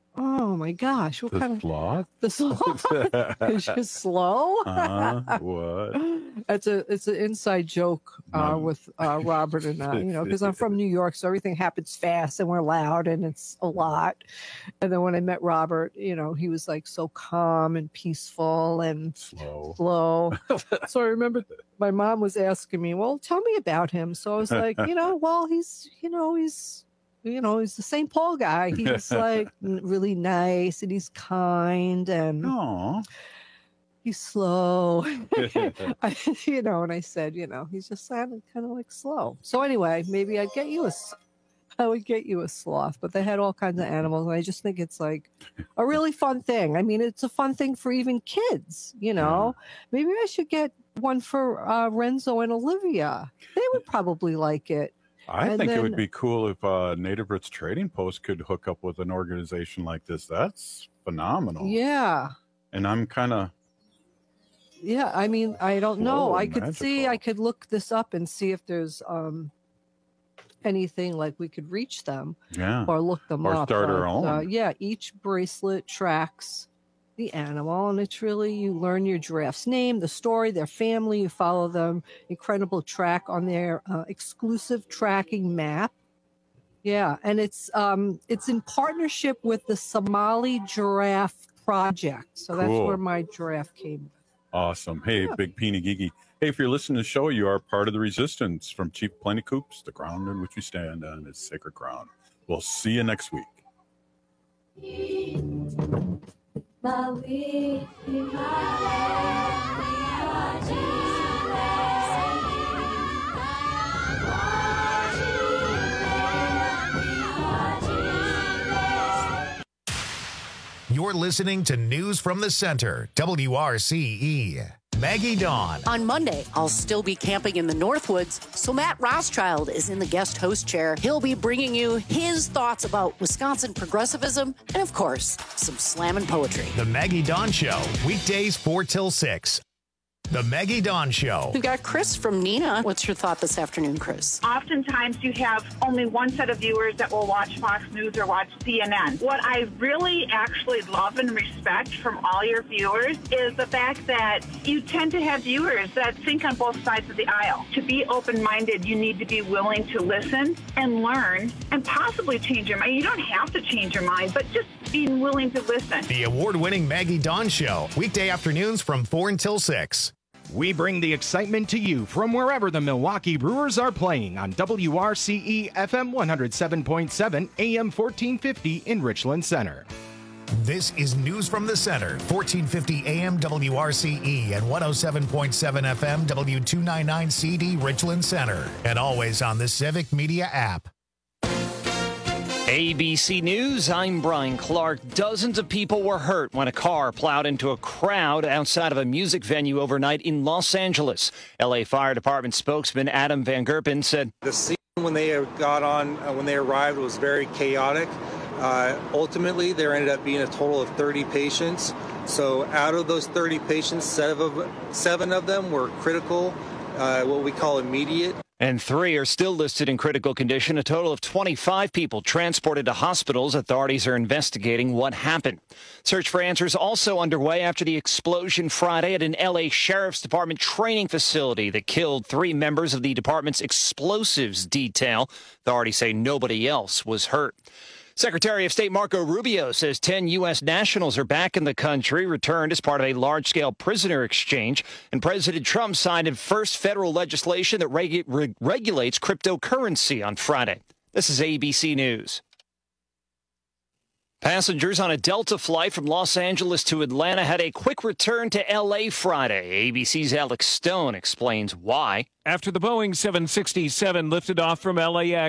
Oh my gosh, what The kind of sloth? the sloth? Is you slow? Uh, what? It's a it's an inside joke uh, No. with uh, Robert and I, you know, because I'm from New York, so everything happens fast and we're loud and it's a lot. And then when I met Robert, you know, he was like so calm and peaceful and slow. Slow. So I remember my mom was asking me, "Well, tell me about him." So I was like, you know, well, he's, you know, he's. You know, he's the Saint Paul guy. He's like n- really nice and he's kind and Aww. he's slow. I, you know, and I said, you know, he's just sounded kind of like slow. So anyway, maybe I'd get you a, s- I would get you a sloth, but they had all kinds of animals. And I just think it's like a really fun thing. I mean, it's a fun thing for even kids, you know, maybe I should get one for uh, Renzo and Olivia. They would probably like it. I And think it would then- be cool if uh, Native Roots Trading Post could hook up with an organization like this. That's phenomenal. Yeah. And I'm kind of, Yeah, I mean, I don't know. Whoa, I could see, I could look this up and see if there's um anything like we could reach them, Yeah. or look them Or up. start our but, own. Uh, yeah, each bracelet tracks the animal, and it's really, you learn your giraffe's name, the story, their family. You follow them, incredible track on their uh, exclusive tracking map. Yeah, and it's um it's in partnership with the Somali Giraffe Project. So that's Cool. where my giraffe came. awesome. Hey, Big Peeny Geeky. Hey, if you're listening to the show, you are part of the resistance. From Chief Plenty Coops, the ground in which we stand on is sacred ground. We'll see you next week. You're listening to News from the Center, W R C E. Maggie Dawn. On Monday, I'll still be camping in the Northwoods, so Matt Rothschild is in the guest host chair. He'll be bringing you his thoughts about Wisconsin progressivism and, of course, some slam and poetry. The Maggie Dawn Show, weekdays four till six The Maggie Dawn Show. We've got Chris from Neenah. What's your thought this afternoon, Chris? Oftentimes you have only one set of viewers that will watch Fox News or watch C N N. What I really actually love and respect from all your viewers is the fact that you tend to have viewers that think on both sides of the aisle. To be open-minded, you need to be willing to listen and learn and possibly change your mind. You don't have to change your mind, but just being willing to listen. The award-winning Maggie Dawn Show. Weekday afternoons from four until six. We bring the excitement to you from wherever the Milwaukee Brewers are playing on W R C E F M one oh seven point seven, A M fourteen fifty in Richland Center. This is News from the Center, fourteen fifty A M W R C E and one oh seven point seven F M W two ninety-nine C D Richland Center, and always on the Civic Media app. A B C News, I'm Brian Clark. Dozens of people were hurt when a car plowed into a crowd outside of a music venue overnight in Los Angeles. L A Fire Department spokesman Adam Van Gerpen said, "The scene when they got on, uh, when they arrived, was very chaotic. Uh, ultimately, there ended up being a total of thirty patients. So out of those thirty patients, seven of, seven of them were critical, uh, what we call immediate. And three are still listed in critical condition. A total of twenty-five people transported to hospitals. Authorities are investigating what happened. Search for answers also underway after the explosion Friday at an L A Sheriff's Department training facility that killed three members of the department's explosives detail. Authorities say nobody else was hurt. Secretary of State Marco Rubio says ten U S nationals are back in the country, returned as part of a large-scale prisoner exchange. And President Trump signed first federal legislation that regu- re- regulates cryptocurrency on Friday. This is A B C News. Passengers on a Delta flight from Los Angeles to Atlanta had a quick return to L A Friday. A B C's Alex Stone explains why. After the Boeing seven sixty-seven lifted off from L A X,